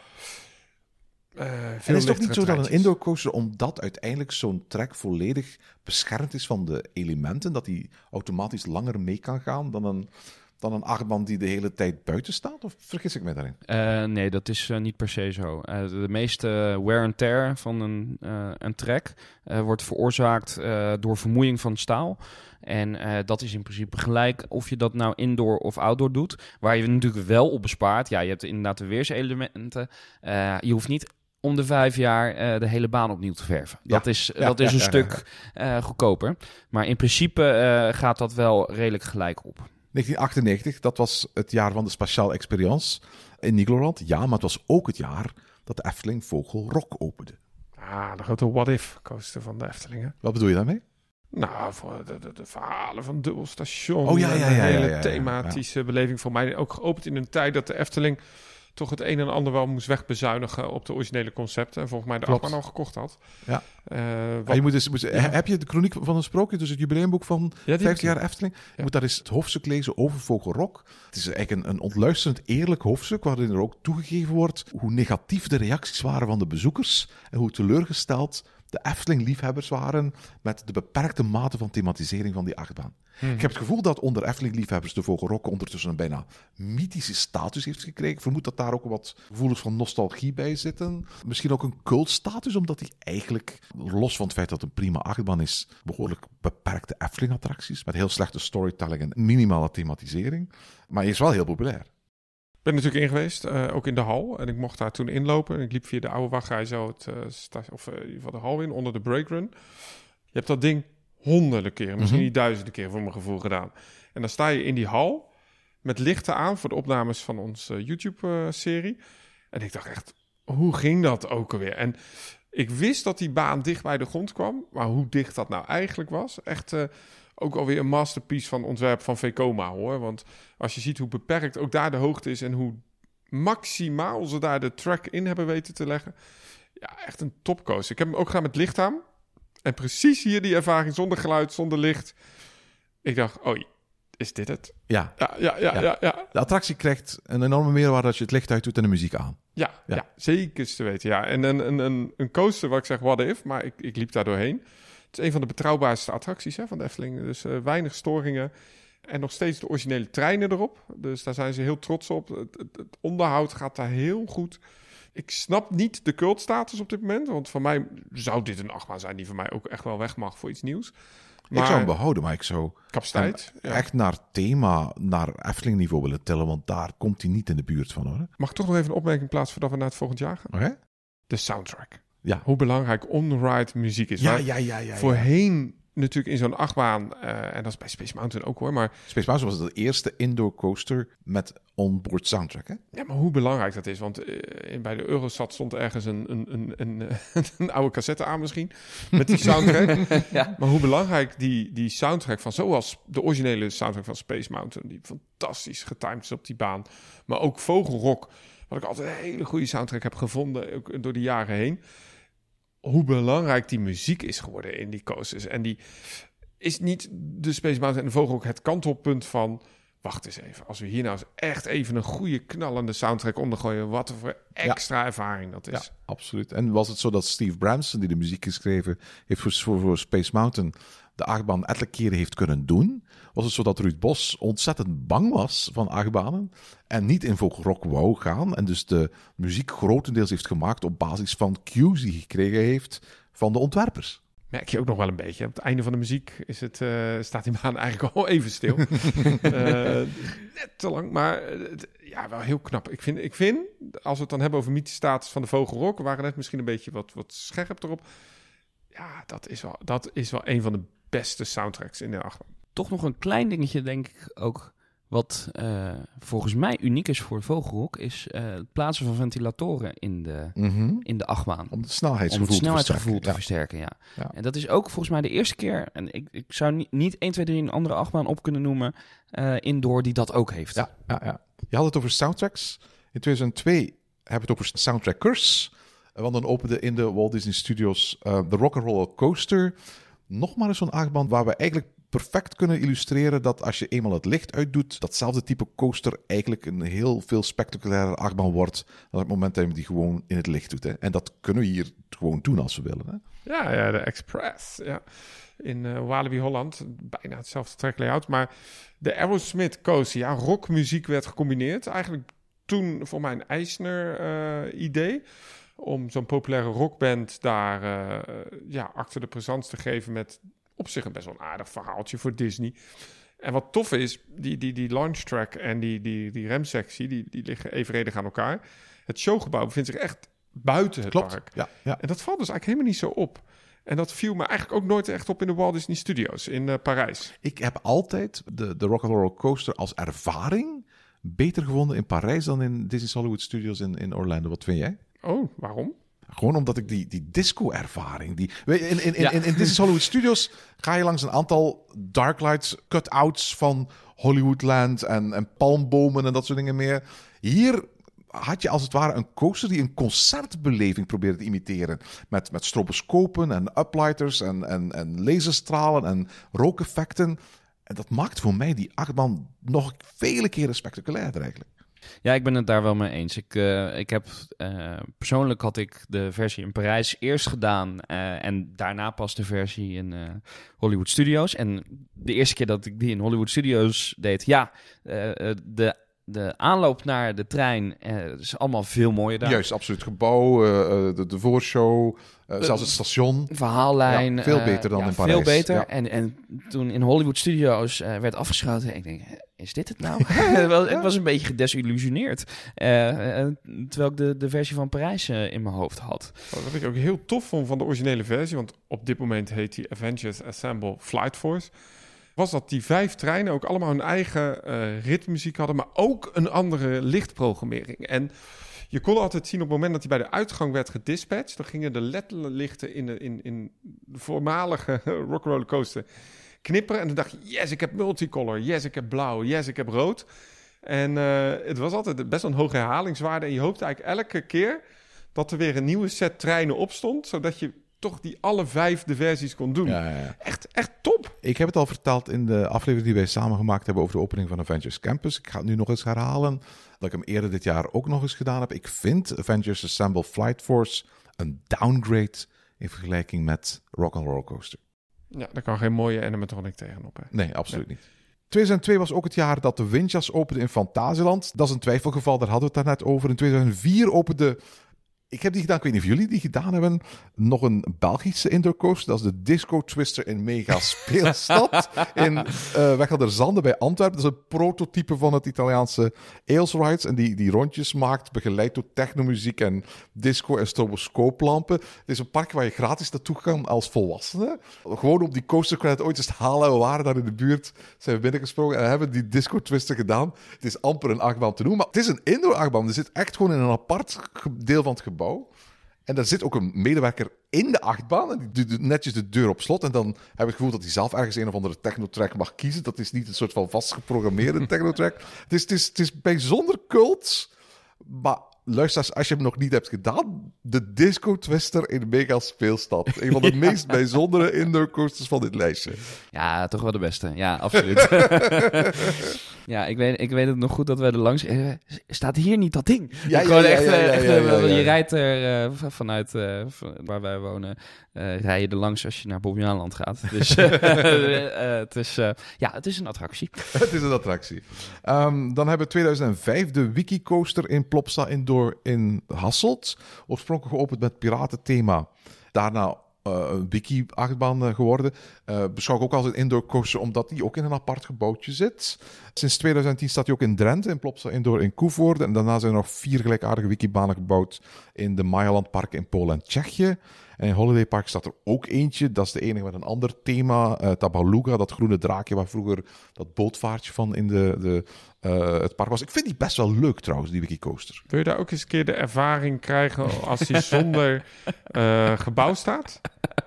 Uh, veel en is het ook niet zo dat een treintjes. indoor coaster, omdat uiteindelijk zo'n track volledig beschermd is van de elementen, dat die automatisch langer mee kan gaan dan een, dan een achtbaan die de hele tijd buiten staat? Of vergis ik me daarin? Uh, nee, dat is uh, niet per se zo. Uh, de, de meeste wear and tear van een, uh, een track uh, wordt veroorzaakt uh, door vermoeiing van staal. En uh, dat is in principe gelijk of je dat nou indoor of outdoor doet. Waar je natuurlijk wel op bespaart. Ja, je hebt inderdaad de weerselementen. Uh, je hoeft niet om de vijf jaar uh, de hele baan opnieuw te verven. Ja. Dat is, Ja, dat is ja, een ja, stuk uh, goedkoper. Maar in principe uh, gaat dat wel redelijk gelijk op. negentien achtennegentig, dat was het jaar van de Spatiale Experience in Nigloland. Ja, maar het was ook het jaar dat de Efteling Vogelrok opende. Ah, de grote what-if coaster van de Eftelingen. Wat bedoel je daarmee? Nou, voor de, de, de verhalen van Dubbel Station. Oh, ja, ja, ja, Een ja, hele ja, ja, ja. thematische beleving voor mij. Ook geopend in een tijd dat de Efteling toch het een en ander wel moest wegbezuinigen op de originele concepten. En volgens mij de Klopt. achtbaan al gekocht had. Ja. Uh, wat, Ja, je moet eens, moet, he- Heb je de chroniek van een sprookje, dus het jubileumboek van Ja, die- vijftig jaar Efteling? Je Ja. moet daar eens het hoofdstuk lezen over Vogelrok. Het is eigenlijk een, een ontluisterend eerlijk hoofdstuk waarin er ook toegegeven wordt hoe negatief de reacties waren van de bezoekers en hoe teleurgesteld de Efteling-liefhebbers waren met de beperkte mate van thematisering van die achtbaan. Mhm. Ik heb het gevoel dat onder Efteling-liefhebbers de Vogelrok ondertussen een bijna mythische status heeft gekregen. Ik vermoed dat daar ook wat gevoelens van nostalgie bij zitten. Misschien ook een cultstatus, omdat hij eigenlijk, los van het feit dat het een prima achtbaan is, behoorlijk beperkte Efteling-attracties met heel slechte storytelling en minimale thematisering. Maar hij is wel heel populair. Ik ben natuurlijk in geweest, uh, ook in de hal. En ik mocht daar toen inlopen. En ik liep via de oude wachtrij zo het, uh, sta- of, uh, in ieder geval de hal in, onder de breakrun. Je hebt dat ding honderden keren, misschien Mhm. niet duizenden keer voor mijn gevoel gedaan. En dan sta je in die hal met lichten aan voor de opnames van onze uh, YouTube-serie. En ik dacht echt, hoe ging dat ook alweer? En ik wist dat die baan dicht bij de grond kwam. Maar hoe dicht dat nou eigenlijk was, echt... Uh, ook alweer een masterpiece van ontwerp van Vekoma, hoor. Want als je ziet hoe beperkt ook daar de hoogte is en hoe maximaal ze daar de track in hebben weten te leggen. Ja, echt een topcoaster. Ik heb hem ook gedaan met licht aan. En precies hier die ervaring zonder geluid, zonder licht. Ik dacht, oh, is dit het? Ja. Ja, ja, ja, Ja. ja. ja. De attractie krijgt een enorme meerwaarde als je het licht uit doet en de muziek aan. Ja, ja. Ja. zeker te weten. Ja. En een, een, een, een coaster waar ik zeg, what if, maar ik, ik liep daar doorheen. Het is een van de betrouwbaarste attracties hè, van de Efteling. Dus uh, weinig storingen. En nog steeds de originele treinen erop. Dus daar zijn ze heel trots op. Het, het, het onderhoud gaat daar heel goed. Ik snap niet de cultstatus op dit moment. Want voor mij zou dit een achtbaan zijn die voor mij ook echt wel weg mag voor iets nieuws. Maar Ik zou hem behouden, maar ik zou capaciteit. hem Ja. echt naar thema, naar Efteling niveau willen tillen. Want daar komt hij niet in de buurt van, hoor. Mag ik toch nog even een opmerking plaatsen voordat we naar het volgend jaar gaan? Oké? De soundtrack. Ja. Hoe belangrijk on-ride muziek is. Ja, Waar ja, ja, ja, ja. Voorheen natuurlijk in zo'n achtbaan, uh, en dat is bij Space Mountain ook hoor, maar Space Mountain was de eerste indoor coaster met onboard soundtrack, hè? ja, maar hoe belangrijk dat is. Want uh, in, bij de Eurosat stond ergens een, een, een, een, een oude cassette aan misschien, met die soundtrack. Ja. Maar hoe belangrijk die, die soundtrack van, zoals de originele soundtrack van Space Mountain, die fantastisch getimed is op die baan. Maar ook Vogelrok, wat ik altijd een hele goede soundtrack heb gevonden, ook door de jaren heen. Hoe belangrijk die muziek is geworden in die coasters. En die is niet de Space Mountain en de Vogelrok het kantelpunt van, wacht eens even, als we hier nou eens echt even een goede knallende soundtrack ondergooien, wat voor extra ervaring dat is. Ja, absoluut. En was het zo dat Steve Bramson, die de muziek geschreven heeft voor, voor, voor Space Mountain, de achtbaan ettelijke keren heeft kunnen doen? Was het zo dat Ruud Bos ontzettend bang was van achtbanen en niet in Vogelrok wou gaan en dus de muziek grotendeels heeft gemaakt op basis van cues die hij gekregen heeft van de ontwerpers? Merk je ook nog wel een beetje. Op het einde van de muziek is het, uh, staat die baan eigenlijk al even stil. uh, net te lang, maar uh, het, ja, wel heel knap. Ik vind, ik vind, als we het dan hebben over mythische status van de Vogelrok, we waren net misschien een beetje wat, wat scherp erop. Ja, dat is, wel, dat is wel een van de beste soundtracks in de achtbaan. Toch nog een klein dingetje, denk ik ook, wat uh, volgens mij uniek is voor Vogelrok, is uh, het plaatsen van ventilatoren in de, Mm-hmm. in de achtbaan. Om het snelheidsgevoel, Om het snelheidsgevoel te versterken. te versterken, ja. Ja. En dat is ook volgens mij de eerste keer, en ik, ik zou niet, niet één, twee, drie een andere achtbaan op kunnen noemen, uh, indoor die dat ook heeft. Ja, ja, ja. Je had het over soundtracks. In tweeduizend twee hebben we het over soundtrackers. Want dan opende in de Walt Disney Studios uh, de Rock'n'Roller Coaster. Nog maar eens zo'n achtbaan waar we eigenlijk perfect kunnen illustreren dat als je eenmaal het licht uitdoet, datzelfde type coaster eigenlijk een heel veel spectaculaire achtbaan wordt dan op het moment dat je die gewoon in het licht doet. Hè. En dat kunnen we hier gewoon doen als we willen. Hè. Ja, ja, de Express. Ja. In uh, Walibi Holland. Bijna hetzelfde track layout. Maar de Aerosmith coaster. Ja, rockmuziek werd gecombineerd. Eigenlijk toen voor mij een Eisner-idee. Uh, om zo'n populaire rockband daar uh, ja, acte de présence te geven met op zich een best wel een aardig verhaaltje voor Disney. En wat tof is, die, die, die launch track en die, die, die remsectie, die, die liggen evenredig aan elkaar. Het showgebouw bevindt zich echt buiten het Klopt. park. Ja, ja. En dat valt dus eigenlijk helemaal niet zo op. En dat viel me eigenlijk ook nooit echt op in de Walt Disney Studios in uh, Parijs. Ik heb altijd de, de Rock'n'Roller Coaster als ervaring beter gevonden in Parijs dan in Disney's Hollywood Studios in, in Orlando. Wat vind jij? Oh, waarom? Gewoon omdat ik die, die disco-ervaring... Die, weet je, in, in, in, Ja. in, in Disney's Hollywood Studios ga je langs een aantal darklights, cut-outs van Hollywoodland en, en palmbomen en dat soort dingen meer. Hier had je als het ware een coaster die een concertbeleving probeerde te imiteren. Met, met stroboscopen en uplighters en, en, en laserstralen en rookeffecten. En dat maakt voor mij die achtbaan nog vele keren spectaculairder eigenlijk. Ja, ik ben het daar wel mee eens. Ik, uh, ik heb, uh, persoonlijk had ik de versie in Parijs eerst gedaan uh, en daarna pas de versie in uh, Hollywood Studios. En de eerste keer dat ik die in Hollywood Studios deed, ja, uh, de, de aanloop naar de trein uh, is allemaal veel mooier daar. Juist, absoluut. Het gebouw, uh, de, de voorshow, uh, zelfs het station. Verhaallijn. Ja, veel uh, beter dan ja, in Parijs. Veel beter. Ja. En, en toen in Hollywood Studios uh, werd afgeschoten, ik denk, is dit het nou? Wel, ik was een beetje gedesillusioneerd. Uh, uh, terwijl ik de, de versie van Parijs uh, in mijn hoofd had. Wat ik ook heel tof vond van de originele versie, want op dit moment heet die Avengers Assemble Flight Force, was dat die vijf treinen ook allemaal hun eigen uh, ritmuziek hadden, maar ook een andere lichtprogrammering. En je kon altijd zien op het moment dat hij bij de uitgang werd gedispatcht, dan gingen de L E D-lichten in de, in, in de voormalige Rock'n'Roller Coaster knipperen. En dan dacht je, yes, ik heb multicolor. Yes, ik heb blauw. Yes, ik heb rood. En uh, het was altijd best wel een hoge herhalingswaarde. En je hoopte eigenlijk elke keer dat er weer een nieuwe set treinen opstond, zodat je toch die alle vijf de versies kon doen. Ja, ja, ja. Echt, echt top. Ik heb het al verteld in de aflevering die wij samen gemaakt hebben over de opening van Avengers Campus. Ik ga het nu nog eens herhalen, dat ik hem eerder dit jaar ook nog eens gedaan heb. Ik vind Avengers Assemble Flight Force een downgrade in vergelijking met Rock'n'Roller Coaster. Ja, daar kan geen mooie animatronic tegenop. Hè? Nee, absoluut nee. niet. tweeduizend twee was ook het jaar dat de Windjas opende in Fantasieland. Dat is een twijfelgeval, daar hadden we het daarnet over. In tweeduizend vier opende... Ik heb die gedaan, ik weet niet of jullie die gedaan hebben. Nog een Belgische indoor coaster. Dat is de Disco Twister in Mega Speelstad. in uh, Weg aan der Zanden bij Antwerpen. Dat is een prototype van het Italiaanse Ails Rides. En die, die rondjes maakt, begeleid door technomuziek en disco en stroboscooplampen. Het is een park waar je gratis naartoe kan als volwassene. Gewoon op die coaster credit ooit eens halen. We waren daar in de buurt, zijn we binnengesprongen en hebben die Disco Twister gedaan. Het is amper een achtbaan te noemen, maar het is een indoor achtbaan. Er zit echt gewoon in een apart deel van het gebouw. En daar zit ook een medewerker in de achtbaan. En die doet netjes de deur op slot. En dan heb ik het gevoel dat hij zelf ergens een of andere technotrack mag kiezen. Dat is niet een soort van vastgeprogrammeerde technotrack. Het is, het is, het is bijzonder cult. Maar luister, als je hem nog niet hebt gedaan, de Disco Twister in Mega Speelstad. Een van de ja. meest bijzondere indoor coasters van dit lijstje. Ja, toch wel de beste. Ja, absoluut. Ja, ik weet, ik weet het nog goed dat we er langs... Uh, staat hier niet dat ding? Ja, ja, Gewoon ja, echt, ja, ja, echt, ja, ja, ja. Je rijdt er uh, vanuit uh, van waar wij wonen, uh, rij je er langs als je naar Bobbejaanland gaat. Dus uh, uh, het, is, uh, ja, het is een attractie. Het is een attractie. Um, dan hebben we tweeduizend vijf de Wiki Coaster in Plopsa Indoor in Hasselt. Oorspronkelijk geopend met piratenthema. Daarna Uh, een wiki-achtbaan uh, geworden. Uh, beschouw ik ook als een indoor coaster, omdat die ook in een apart gebouwtje zit. Sinds tweeduizend tien staat hij ook in Drenthe, in Plopsa Indoor in Koevoorde. En daarna zijn er nog vier gelijkaardige wikibanen gebouwd in de Mayaland-parken in Polen en Tsjechië. En in Holiday Park staat er ook eentje. Dat is de enige met een ander thema. Uh, Tabaluga, dat groene draakje waar vroeger dat bootvaartje van in de, de, uh, het park was. Ik vind die best wel leuk trouwens, die Wiki-coaster. Wil je daar ook eens een keer de ervaring krijgen als die zonder uh, gebouw staat?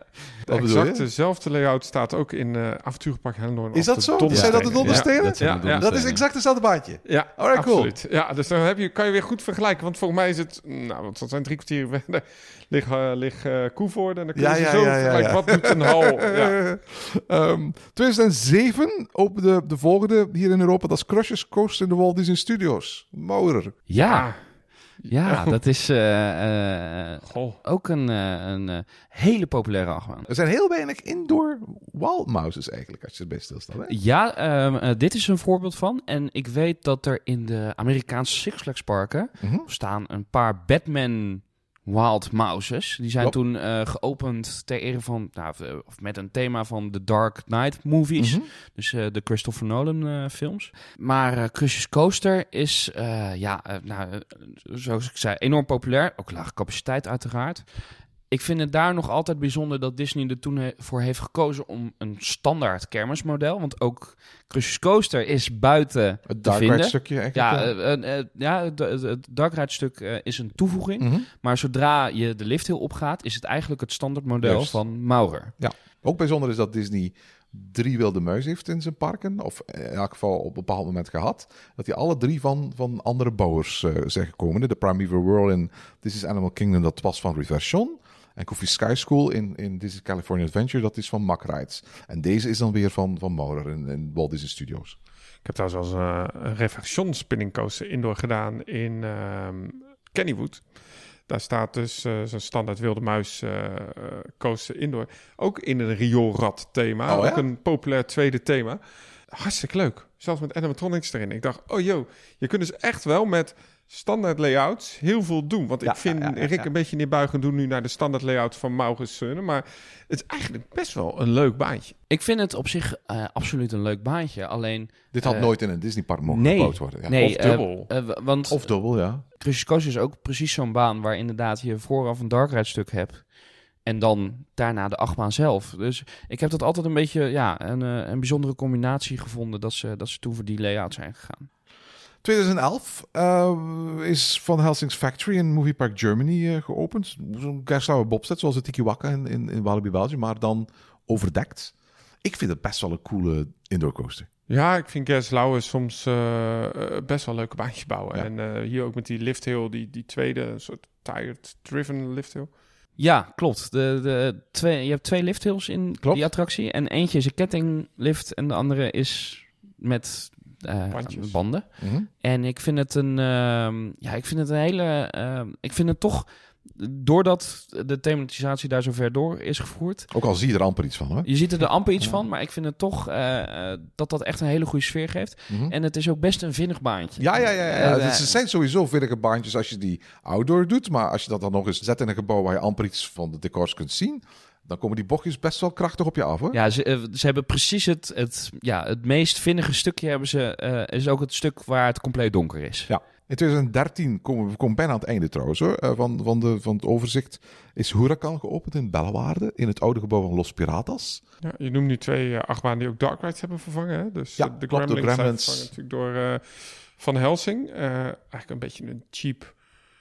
De exact dezelfde layout staat ook in uh, Avonturenpark Hellendoorn. Is dat zo? Zijn dat de Donderstenen? Ja, dat, ja, ja. dat is exact hetzelfde baantje. Ja, alright, absoluut. Cool. Ja, dus dan heb je, kan je weer goed vergelijken. Want volgens mij is het, nou, want dat zijn drie kwartier verder, ligt, uh, ligt uh, Koevoorde. En dan kun je ja, ja, ja, zo ja, ja, ja. wat doet een hal. Ja. um, tweeduizend zeven opende de, de volgende hier in Europa. Dat is Crushers Coaster in de Walt Disney Studios. Maurer. Ja. Ah. Ja, dat is uh, uh, ook een, uh, een uh, hele populaire achtbaan. Er zijn heel weinig indoor wild mouses eigenlijk, als je erbij stilstaat. Hè? Ja, um, uh, dit is een voorbeeld van. En ik weet dat er in de Amerikaanse Six Flags parken mm-hmm. staan een paar Batman Wild Mouses. Die zijn Klopt. toen uh, geopend ter ere van, nou, of met een thema van de Dark Knight movies. Mm-hmm. Dus uh, de Christopher Nolan uh, films. Maar uh, Crushers Coaster is, uh, ja, uh, nou, uh, zoals ik zei, enorm populair. Ook lage capaciteit uiteraard. Ik vind het daar nog altijd bijzonder dat Disney er toen he- voor heeft gekozen om een standaard kermismodel. Want ook Crushers Coaster is buiten het Dark Ride stukje eigenlijk. Ja, uh, uh, ja het, het Dark Ride stuk uh, is een toevoeging. Mm-hmm. Maar zodra je de lift heel opgaat, is het eigenlijk het standaardmodel Juist. van Maurer. Ja, ook bijzonder is dat Disney drie wilde muizen heeft in zijn parken. Of in elk geval op een bepaald moment gehad. Dat die alle drie van, van andere bouwers uh, zijn gekomen. De Primeval Whirl in This is Animal Kingdom, dat was van Reversion. En Goofy Sky School in, in This is California Adventure, dat is van Mack Rides. En deze is dan weer van, van Maurer in, in Walt Disney Studios. Ik heb trouwens wel eens uh, een Reversion spinning coaster indoor gedaan in uh, Kennywood. Daar staat dus uh, zo'n standaard wilde muis uh, coaster indoor. Ook in een rioolrad thema. Oh, ja? Ook een populair tweede thema. Hartstikke leuk. Zelfs met animatronics erin. Ik dacht, oh joh, je kunt dus echt wel met standaard layouts heel veel doen. Want ja, ik vind ja, ja, Rick ja. een beetje neerbuigend doen nu naar de standaard layout van Maurits Sunne. Maar het is eigenlijk best wel een leuk baantje. Ik vind het op zich uh, absoluut een leuk baantje. Alleen Dit had uh, nooit in een Disneypark mogen nee, gebouwd worden. Ja. Nee, of dubbel. Uh, uh, want of dubbel, ja. Crushers Coaster is ook precies zo'n baan waar inderdaad je vooraf een dark ride stuk hebt. En dan daarna de achtbaan zelf. Dus ik heb dat altijd een beetje, ja, een, uh, een bijzondere combinatie gevonden dat ze, dat ze toen voor die layout zijn gegaan. tweeduizend elf uh, is Van Helsing's Factory in Movie Park Germany uh, geopend. Zo'n kerstblauwe bobsled, zoals de Tiki Waka in, in, in Walibi Belgium, maar dan overdekt. Ik vind het best wel een coole indoor coaster. Ja, ik vind Gas Lauwe soms uh, best wel leuke baantjes bouwen. Ja. En uh, hier ook met die lifthill, die, die tweede, een soort tired-driven lifthill. Ja, klopt. De, de twee, je hebt twee lifthills in klopt. die attractie. En eentje is een kettinglift en de andere is met uh, banden. Mm-hmm. En ik vind het een, uh, ja, ik vind het een hele, uh, ik vind het toch, doordat de thematisatie daar zo ver door is gevoerd. Ook al zie je er amper iets van, hè? Je ziet er amper iets ja. van, maar ik vind het toch uh, dat dat echt een hele goede sfeer geeft. Mm-hmm. En het is ook best een vinnig baantje. Ja, ja, ja. ja. Uh, het zijn sowieso vinnige baantjes als je die outdoor doet. Maar als je dat dan nog eens zet in een gebouw waar je amper iets van de decors kunt zien, dan komen die bochtjes best wel krachtig op je af, hoor. Ja, ze, uh, ze hebben precies het, het, ja, het meest vinnige stukje hebben ze, uh, is ook het stuk waar het compleet donker is. Ja. In twintig dertien komen we komen bijna aan het einde trouwens hoor, van, van, de, van het overzicht. Is Huracan geopend in Bellewaarde, in het oude gebouw van Los Piratas. Ja, je noemt nu twee uh, achtbanen die ook Dark Rides hebben vervangen. Hè? Dus ja, uh, de klopt, Gremlins, de Gremlins zijn vervangen natuurlijk door uh, Van Helsing. Uh, eigenlijk een beetje een cheap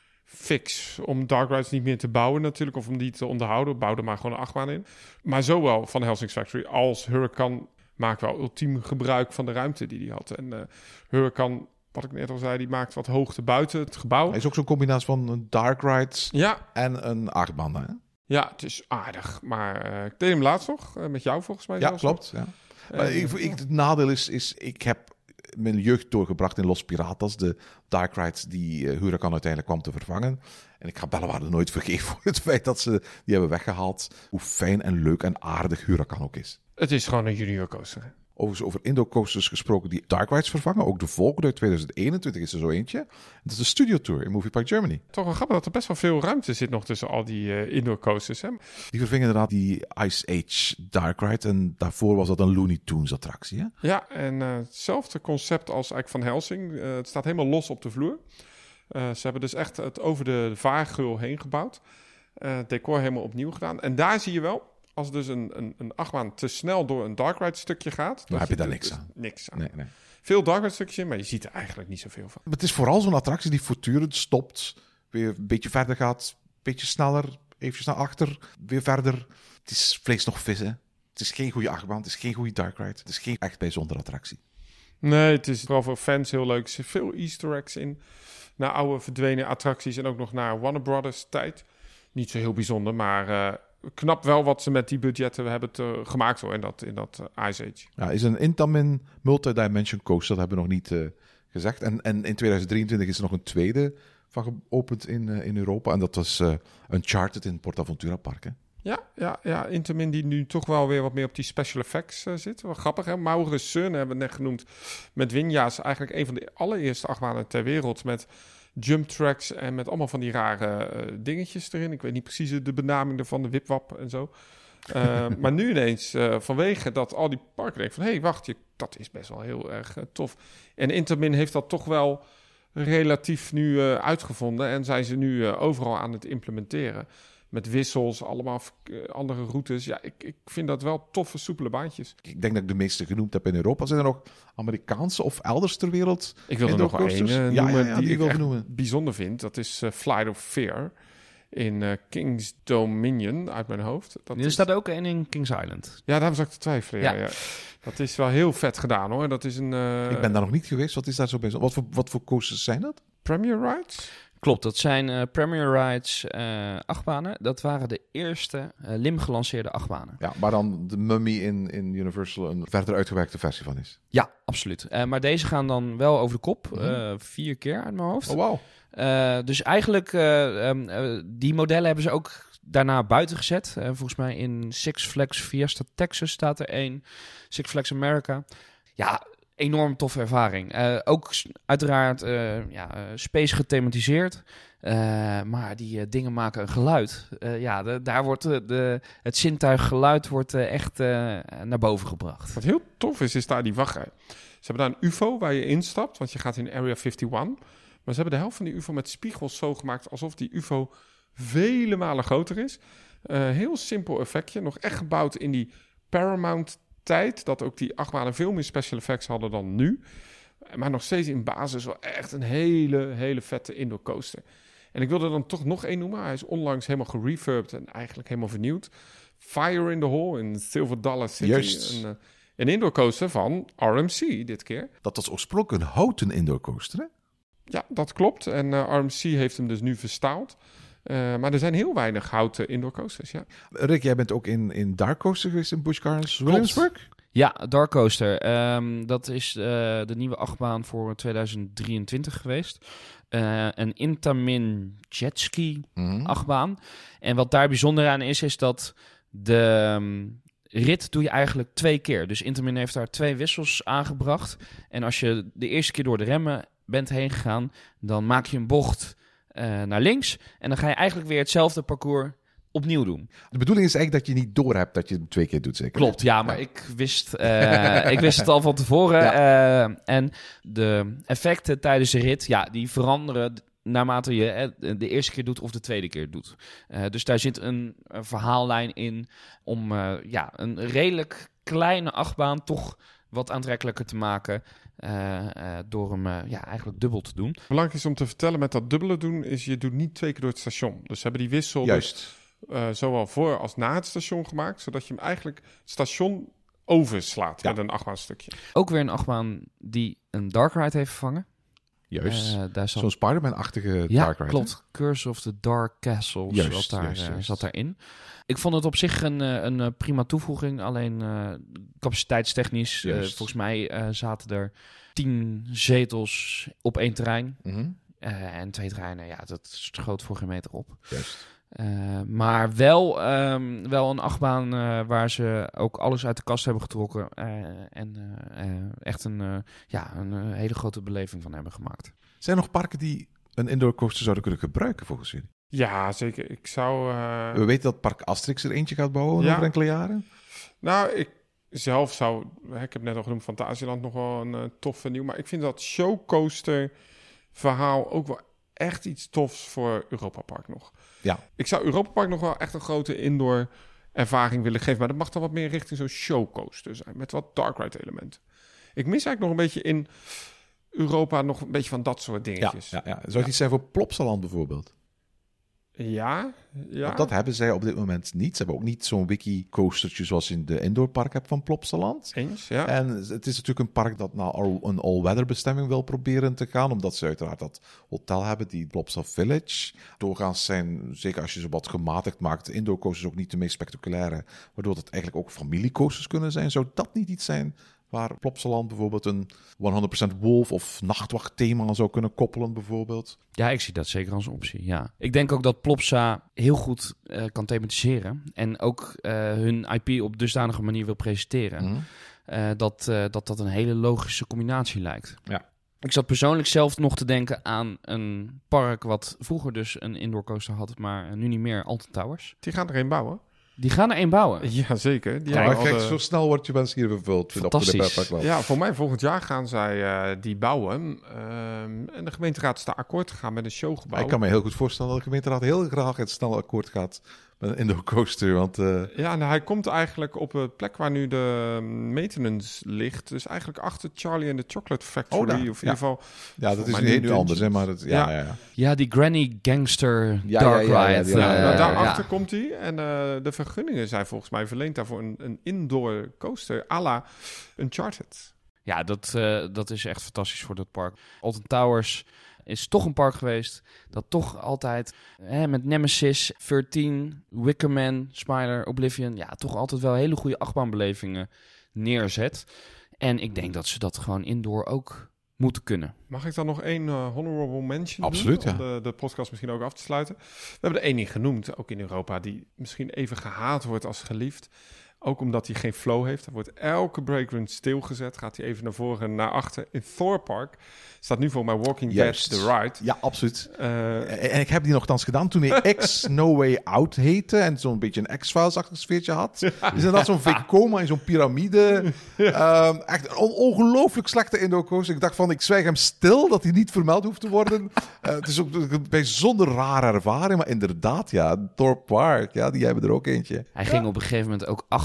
fix om Dark Rides niet meer te bouwen natuurlijk, of om die te onderhouden. Bouw er maar gewoon een achtbaan in. Maar zowel Van Helsing's Factory als Huracan maakt wel ultiem gebruik van de ruimte die hij had. En uh, Huracan, wat ik net al zei, die maakt wat hoogte buiten het gebouw. Hij is ook zo'n combinatie van een Dark Rides ja. en een achtbaan. Hè? Ja, het is aardig. Maar uh, ik deed hem laatst nog, uh, met jou volgens mij. Ja, klopt. Ja. Uh, maar ik, ik, het nadeel is, is, ik heb mijn jeugd doorgebracht in Los Piratas, de Dark Rides die uh, Huracan uiteindelijk kwam te vervangen. En ik ga Bellewaarde nooit vergeven voor het feit dat ze die hebben weggehaald. Hoe fijn en leuk en aardig Huracan ook is. Het is gewoon een junior coaster, hè? Overigens over indoor coasters gesproken die Dark Rides vervangen. Ook de Volk uit twintig eenentwintig is er zo eentje. Dat is de Studio Tour in Movie Park Germany. Toch wel grappig dat er best wel veel ruimte zit nog tussen al die uh, indoor coasters. Hè? Die vervingen inderdaad die Ice Age Dark Ride. En daarvoor was dat een Looney Tunes attractie. Hè? Ja, en uh, hetzelfde concept als eigenlijk Van Helsing. Uh, het staat helemaal los op de vloer. Uh, ze hebben dus echt het over de vaargeul heen gebouwd. Uh, het decor helemaal opnieuw gedaan. En daar zie je wel, als dus een, een, een achtbaan te snel door een Dark Ride stukje gaat, dan heb je daar er, niks aan. Niks aan. Nee, nee. Veel Dark Ride stukjes in, maar je ziet er eigenlijk niet zoveel van. Het is vooral zo'n attractie die voortdurend stopt, weer een beetje verder gaat, een beetje sneller, eventjes naar achter, weer verder. Het is vlees nog vis, hè. Het is geen goede achtbaan, het is geen goede Dark Ride. Het is geen echt bijzondere attractie. Nee, het is vooral voor fans heel leuk. Er zitten veel Easter eggs in. Naar oude verdwenen attracties en ook nog naar Warner Brothers tijd. Niet zo heel bijzonder, maar uh, knap wel wat ze met die budgetten hebben te, gemaakt hoor, in dat, in dat uh, Ice Age. Ja, is een Intamin Multidimension Coaster, dat hebben we nog niet uh, gezegd. En, en in twintig drieëntwintig is er nog een tweede van geopend in, uh, in Europa. En dat was uh, Uncharted in PortAventura Park, hè? Ja, ja, ja, Intamin die nu toch wel weer wat meer op die special effects uh, zit. Wel grappig, hè? Maurus Sun hebben we net genoemd. Met Winja's eigenlijk een van de allereerste achtbanen ter wereld. Met jump tracks en met allemaal van die rare uh, dingetjes erin. Ik weet niet precies de benaming ervan, de wipwap en zo. Uh, maar nu ineens, uh, vanwege dat al die parken denken van, hé, hey, wacht, je, dat is best wel heel erg uh, tof. En Intamin heeft dat toch wel relatief nu uh, uitgevonden. En zijn ze nu uh, overal aan het implementeren. Met wissels, allemaal uh, andere routes. Ja, ik, ik vind dat wel toffe, soepele baantjes. Ik denk dat ik de meeste genoemd heb in Europa. Zijn er nog Amerikaanse of elders ter wereld? Ik wil er nog wel één uh, ja, noemen ja, ja, die, die ik echt noemen. bijzonder vind. Dat is uh, Flight of Fear in uh, King's Dominion, uit mijn hoofd. Dat er is... staat ook een in King's Island. Ja, daarom zou ik te twijfelen. Ja. Ja, ja. Dat is wel heel vet gedaan hoor. Dat is een, uh... Ik ben daar nog niet geweest. Wat is daar zo bijzonder? Wat voor, wat voor coasters zijn dat? Premier Rides? Klopt, dat zijn uh, Premier Rides uh, achtbanen. Dat waren de eerste uh, L I M gelanceerde achtbanen. Ja, waar dan de Mummy in, in Universal een verder uitgewerkte versie van is. Ja, absoluut. Uh, maar deze gaan dan wel over de kop. Mm-hmm. Uh, vier keer uit mijn hoofd. Oh, wow. Uh, dus eigenlijk, uh, um, uh, die modellen hebben ze ook daarna buiten gezet. Uh, volgens mij in Six Flags Fiesta Texas staat er één. Six Flags America. Ja, enorm toffe ervaring. Uh, ook uiteraard uh, ja, uh, space gethematiseerd. Uh, maar die uh, dingen maken een geluid. Uh, ja, de, daar wordt uh, de, het zintuiggeluid wordt uh, echt uh, naar boven gebracht. Wat heel tof is, is daar die wachtrij. Ze hebben daar een U F O waar je instapt, want je gaat in Area eenenvijftig. Maar ze hebben de helft van die U F O met spiegels zo gemaakt alsof die U F O vele malen groter is. Uh, heel simpel effectje, nog echt gebouwd in die Paramount tijd, dat ook die achtbanen veel meer special effects hadden dan nu. Maar nog steeds in basis wel echt een hele, hele vette indoor coaster. En ik wilde er dan toch nog één noemen. Hij is onlangs helemaal gerefurbed en eigenlijk helemaal vernieuwd. Fire in the Hole in Silver Dollar City. Juist. Een uh, Een indoor coaster van R M C dit keer. Dat was oorspronkelijk een houten indoor coaster, hè? Ja, dat klopt. En uh, R M C heeft hem dus nu verstaald. Uh, maar er zijn heel weinig houten indoor coasters, ja. Rick, jij bent ook in, in Dark Coaster geweest in Busch Gardens Williamsburg? Ja, Dark Coaster. Um, dat is uh, de nieuwe achtbaan voor tweeduizend drieëntwintig geweest. Uh, een Intamin jetski Mm-hmm. achtbaan. En wat daar bijzonder aan is, is dat de um, rit doe je eigenlijk twee keer. Dus Intamin heeft daar twee wissels aangebracht. En als je de eerste keer door de remmen bent heen gegaan, dan maak je een bocht uh, naar links. En dan ga je eigenlijk weer hetzelfde parcours opnieuw doen. De bedoeling is eigenlijk dat je niet doorhebt dat je het twee keer doet, zeker? Klopt, ja, maar ja. Ik, wist, uh, ik wist het al van tevoren. Ja. Uh, en de effecten tijdens de rit, ja, die veranderen naarmate je uh, de eerste keer doet of de tweede keer doet. Uh, dus daar zit een, een verhaallijn in om uh, ja, een redelijk kleine achtbaan toch wat aantrekkelijker te maken. Uh, uh, door hem uh, ja, eigenlijk dubbel te doen. Belangrijk is om te vertellen met dat dubbele doen, is je doet niet twee keer door het station. Dus ze hebben die wissel Juist. Uh, zowel voor als na het station gemaakt, zodat je hem eigenlijk het station overslaat ja. met een achtbaanstukje. Ook weer een achtbaan die een dark ride heeft vervangen. Juist, uh, daar zat... zo'n Spider-Man-achtige ja, dark ride. klopt. Hè? Curse of the Dark Castle juist, zat, daar, juist, juist. Uh, zat daarin. Ik vond het op zich een, een prima toevoeging, alleen uh, capaciteitstechnisch. Uh, volgens mij uh, zaten er tien zetels op één terrein. Mm-hmm. Uh, en twee treinen, ja, dat schoot voor geen meter op. Juist. Uh, maar wel, um, wel een achtbaan uh, waar ze ook alles uit de kast hebben getrokken. Uh, en uh, uh, echt een, uh, ja, een uh, hele grote beleving van hebben gemaakt. Zijn er nog parken die een indoor coaster zouden kunnen gebruiken volgens jullie? Ja, zeker. Ik zou... Uh... We weten dat Park Asterix er eentje gaat bouwen ja. over enkele jaren. Nou, ik zelf zou... Ik heb net al genoemd Fantasieland nog wel een uh, toffe nieuw. Maar ik vind dat showcoaster verhaal ook wel echt iets tofs voor Europa Park nog. Ja. Ik zou Europa Park nog wel echt een grote indoor ervaring willen geven. Maar dat mag dan wat meer richting zo'n showcoaster zijn. Met wat dark ride elementen. Ik mis eigenlijk nog een beetje in Europa nog een beetje van dat soort dingetjes. Ja, ja, ja. Zou het iets zijn voor Plopsaland bijvoorbeeld? Ja, ja. Want dat hebben zij op dit moment niet. Ze hebben ook niet zo'n wiki-coastertje zoals in de indoorpark hebt van Plopsaland. Eens, ja. En het is natuurlijk een park dat naar een all-weather bestemming wil proberen te gaan, omdat ze uiteraard dat hotel hebben, die Plopsa Village. Doorgaans zijn, zeker als je ze wat gematigd maakt, indoorcoasters ook niet de meest spectaculaire, waardoor dat eigenlijk ook familiecoasters kunnen zijn. Zou dat niet iets zijn waar Plopsaland bijvoorbeeld een honderd procent wolf of nachtwachtthema zou kunnen koppelen bijvoorbeeld? Ja, ik zie dat zeker als een optie, ja. Ik denk ook dat Plopsa heel goed uh, kan thematiseren en ook uh, hun I P op dusdanige manier wil presenteren. Mm. Uh, dat, uh, dat dat een hele logische combinatie lijkt. Ja. Ik zat persoonlijk zelf nog te denken aan een park wat vroeger dus een indoor coaster had, maar nu niet meer, Alton Towers. Die gaan er een bouwen. Die gaan er één bouwen. Ja, zeker. Die ja, kijk, de... zo snel wordt je wens hier vervuld. Fantastisch. Ja, voor mij volgend jaar gaan zij uh, die bouwen. Um, en de gemeenteraad is daar akkoord gegaan met een showgebouw. Ik kan me heel goed voorstellen dat de gemeenteraad heel graag het snel akkoord gaat met een indoor coaster. Want, uh... Ja, en hij komt eigenlijk op een plek waar nu de maintenance ligt. Dus eigenlijk achter Charlie and the Chocolate Factory. Oh, daar. Of in ja. ieder geval... Ja, dat is nu, nu anders, hè, maar het, ja, ja. Ja, ja. ja, die Granny Gangster ja, Dark Ride. Ja, ja, ja, ja, ja, uh, ja, ja. Daarachter ja. komt hij. En uh, de vergunningen zijn volgens mij verleend daarvoor een, een indoor coaster à la Uncharted. Ja, dat, uh, dat is echt fantastisch voor dat park. Alton Towers is toch een park geweest dat toch altijd hè, met Nemesis, veertien, Wickerman, Smiler, Oblivion, ja, toch altijd wel hele goede achtbaanbelevingen neerzet. En ik denk dat ze dat gewoon indoor ook moeten kunnen. Mag ik dan nog één uh, honorable mention Absoluut, doen? Ja. Om de, de podcast misschien ook af te sluiten. We hebben er één niet genoemd, ook in Europa, die misschien even gehaat wordt als geliefd. Ook omdat hij geen flow heeft. Er wordt elke breakrun stilgezet. Gaat hij even naar voren en naar achter. In Thor Park staat nu voor mij Walking Juist. Dead The Ride. Ja, absoluut. Uh, en ik heb die nogthans gedaan toen hij X No Way Out heette. En zo'n beetje een X-Files-achtig sfeertje had. Dus inderdaad zo'n Vekoma in zo'n piramide. um, echt een on- ongelooflijk slechte indoor coaster. Ik dacht van, ik zwijg hem stil dat hij niet vermeld hoeft te worden. uh, het is ook een bijzonder rare ervaring. Maar inderdaad, ja, Thor Park, ja, die hebben er ook eentje. Hij ging op een gegeven moment ook achter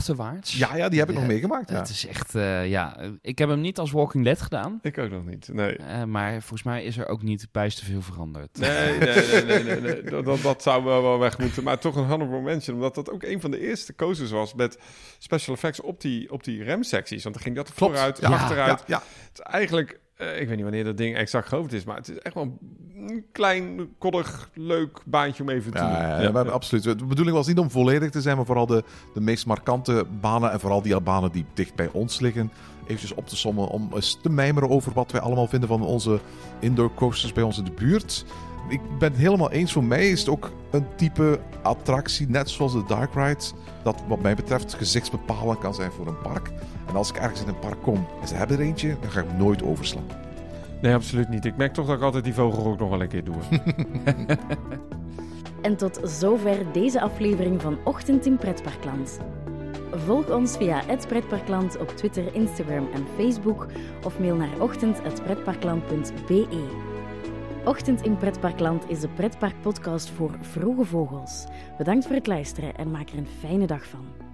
achterwaarts. Ja, ja, die heb ik Ja, nog meegemaakt. Ja. Het is echt, uh, ja... Ik heb hem niet als Walking Dead gedaan. Ik ook nog niet, nee. Uh, maar volgens mij is er ook niet bijster veel veranderd. Nee, nee, nee, nee, nee, nee. Dat, dat, dat zou wel, wel weg moeten. Maar toch een honorable mention, omdat dat ook een van de eerste coasters was met special effects op die, op die remsecties. Want dan ging dat Klopt. vooruit, Ja, achteruit. Ja, ja. Het is eigenlijk... Uh, ik weet niet wanneer dat ding exact gehoofd is, maar het is echt wel een klein, koddig, leuk baantje om even te Ja, doen. ja, Ja, we hebben absoluut. De bedoeling was niet om volledig te zijn, maar vooral de, de meest markante banen en vooral die banen die dicht bij ons liggen, eventjes op te sommen om eens te mijmeren over wat wij allemaal vinden van onze indoor coasters bij ons in de buurt. Ik ben het helemaal eens. Voor mij is het ook een type attractie, net zoals de Dark Ride, dat wat mij betreft gezichtsbepalend kan zijn voor een park. En als ik ergens in een park kom en ze hebben er eentje, dan ga ik hem nooit overslaan. Nee, absoluut niet. Ik merk toch dat ik altijd die vogel ook nog wel een keer doe. En tot zover deze aflevering van Ochtend in Pretparkland. Volg ons via het pretparkland op Twitter, Instagram en Facebook of mail naar ochtend apenstaartje pretparkland punt b e. Ochtend in Pretparkland is de pretparkpodcast voor vroege vogels. Bedankt voor het luisteren en maak er een fijne dag van.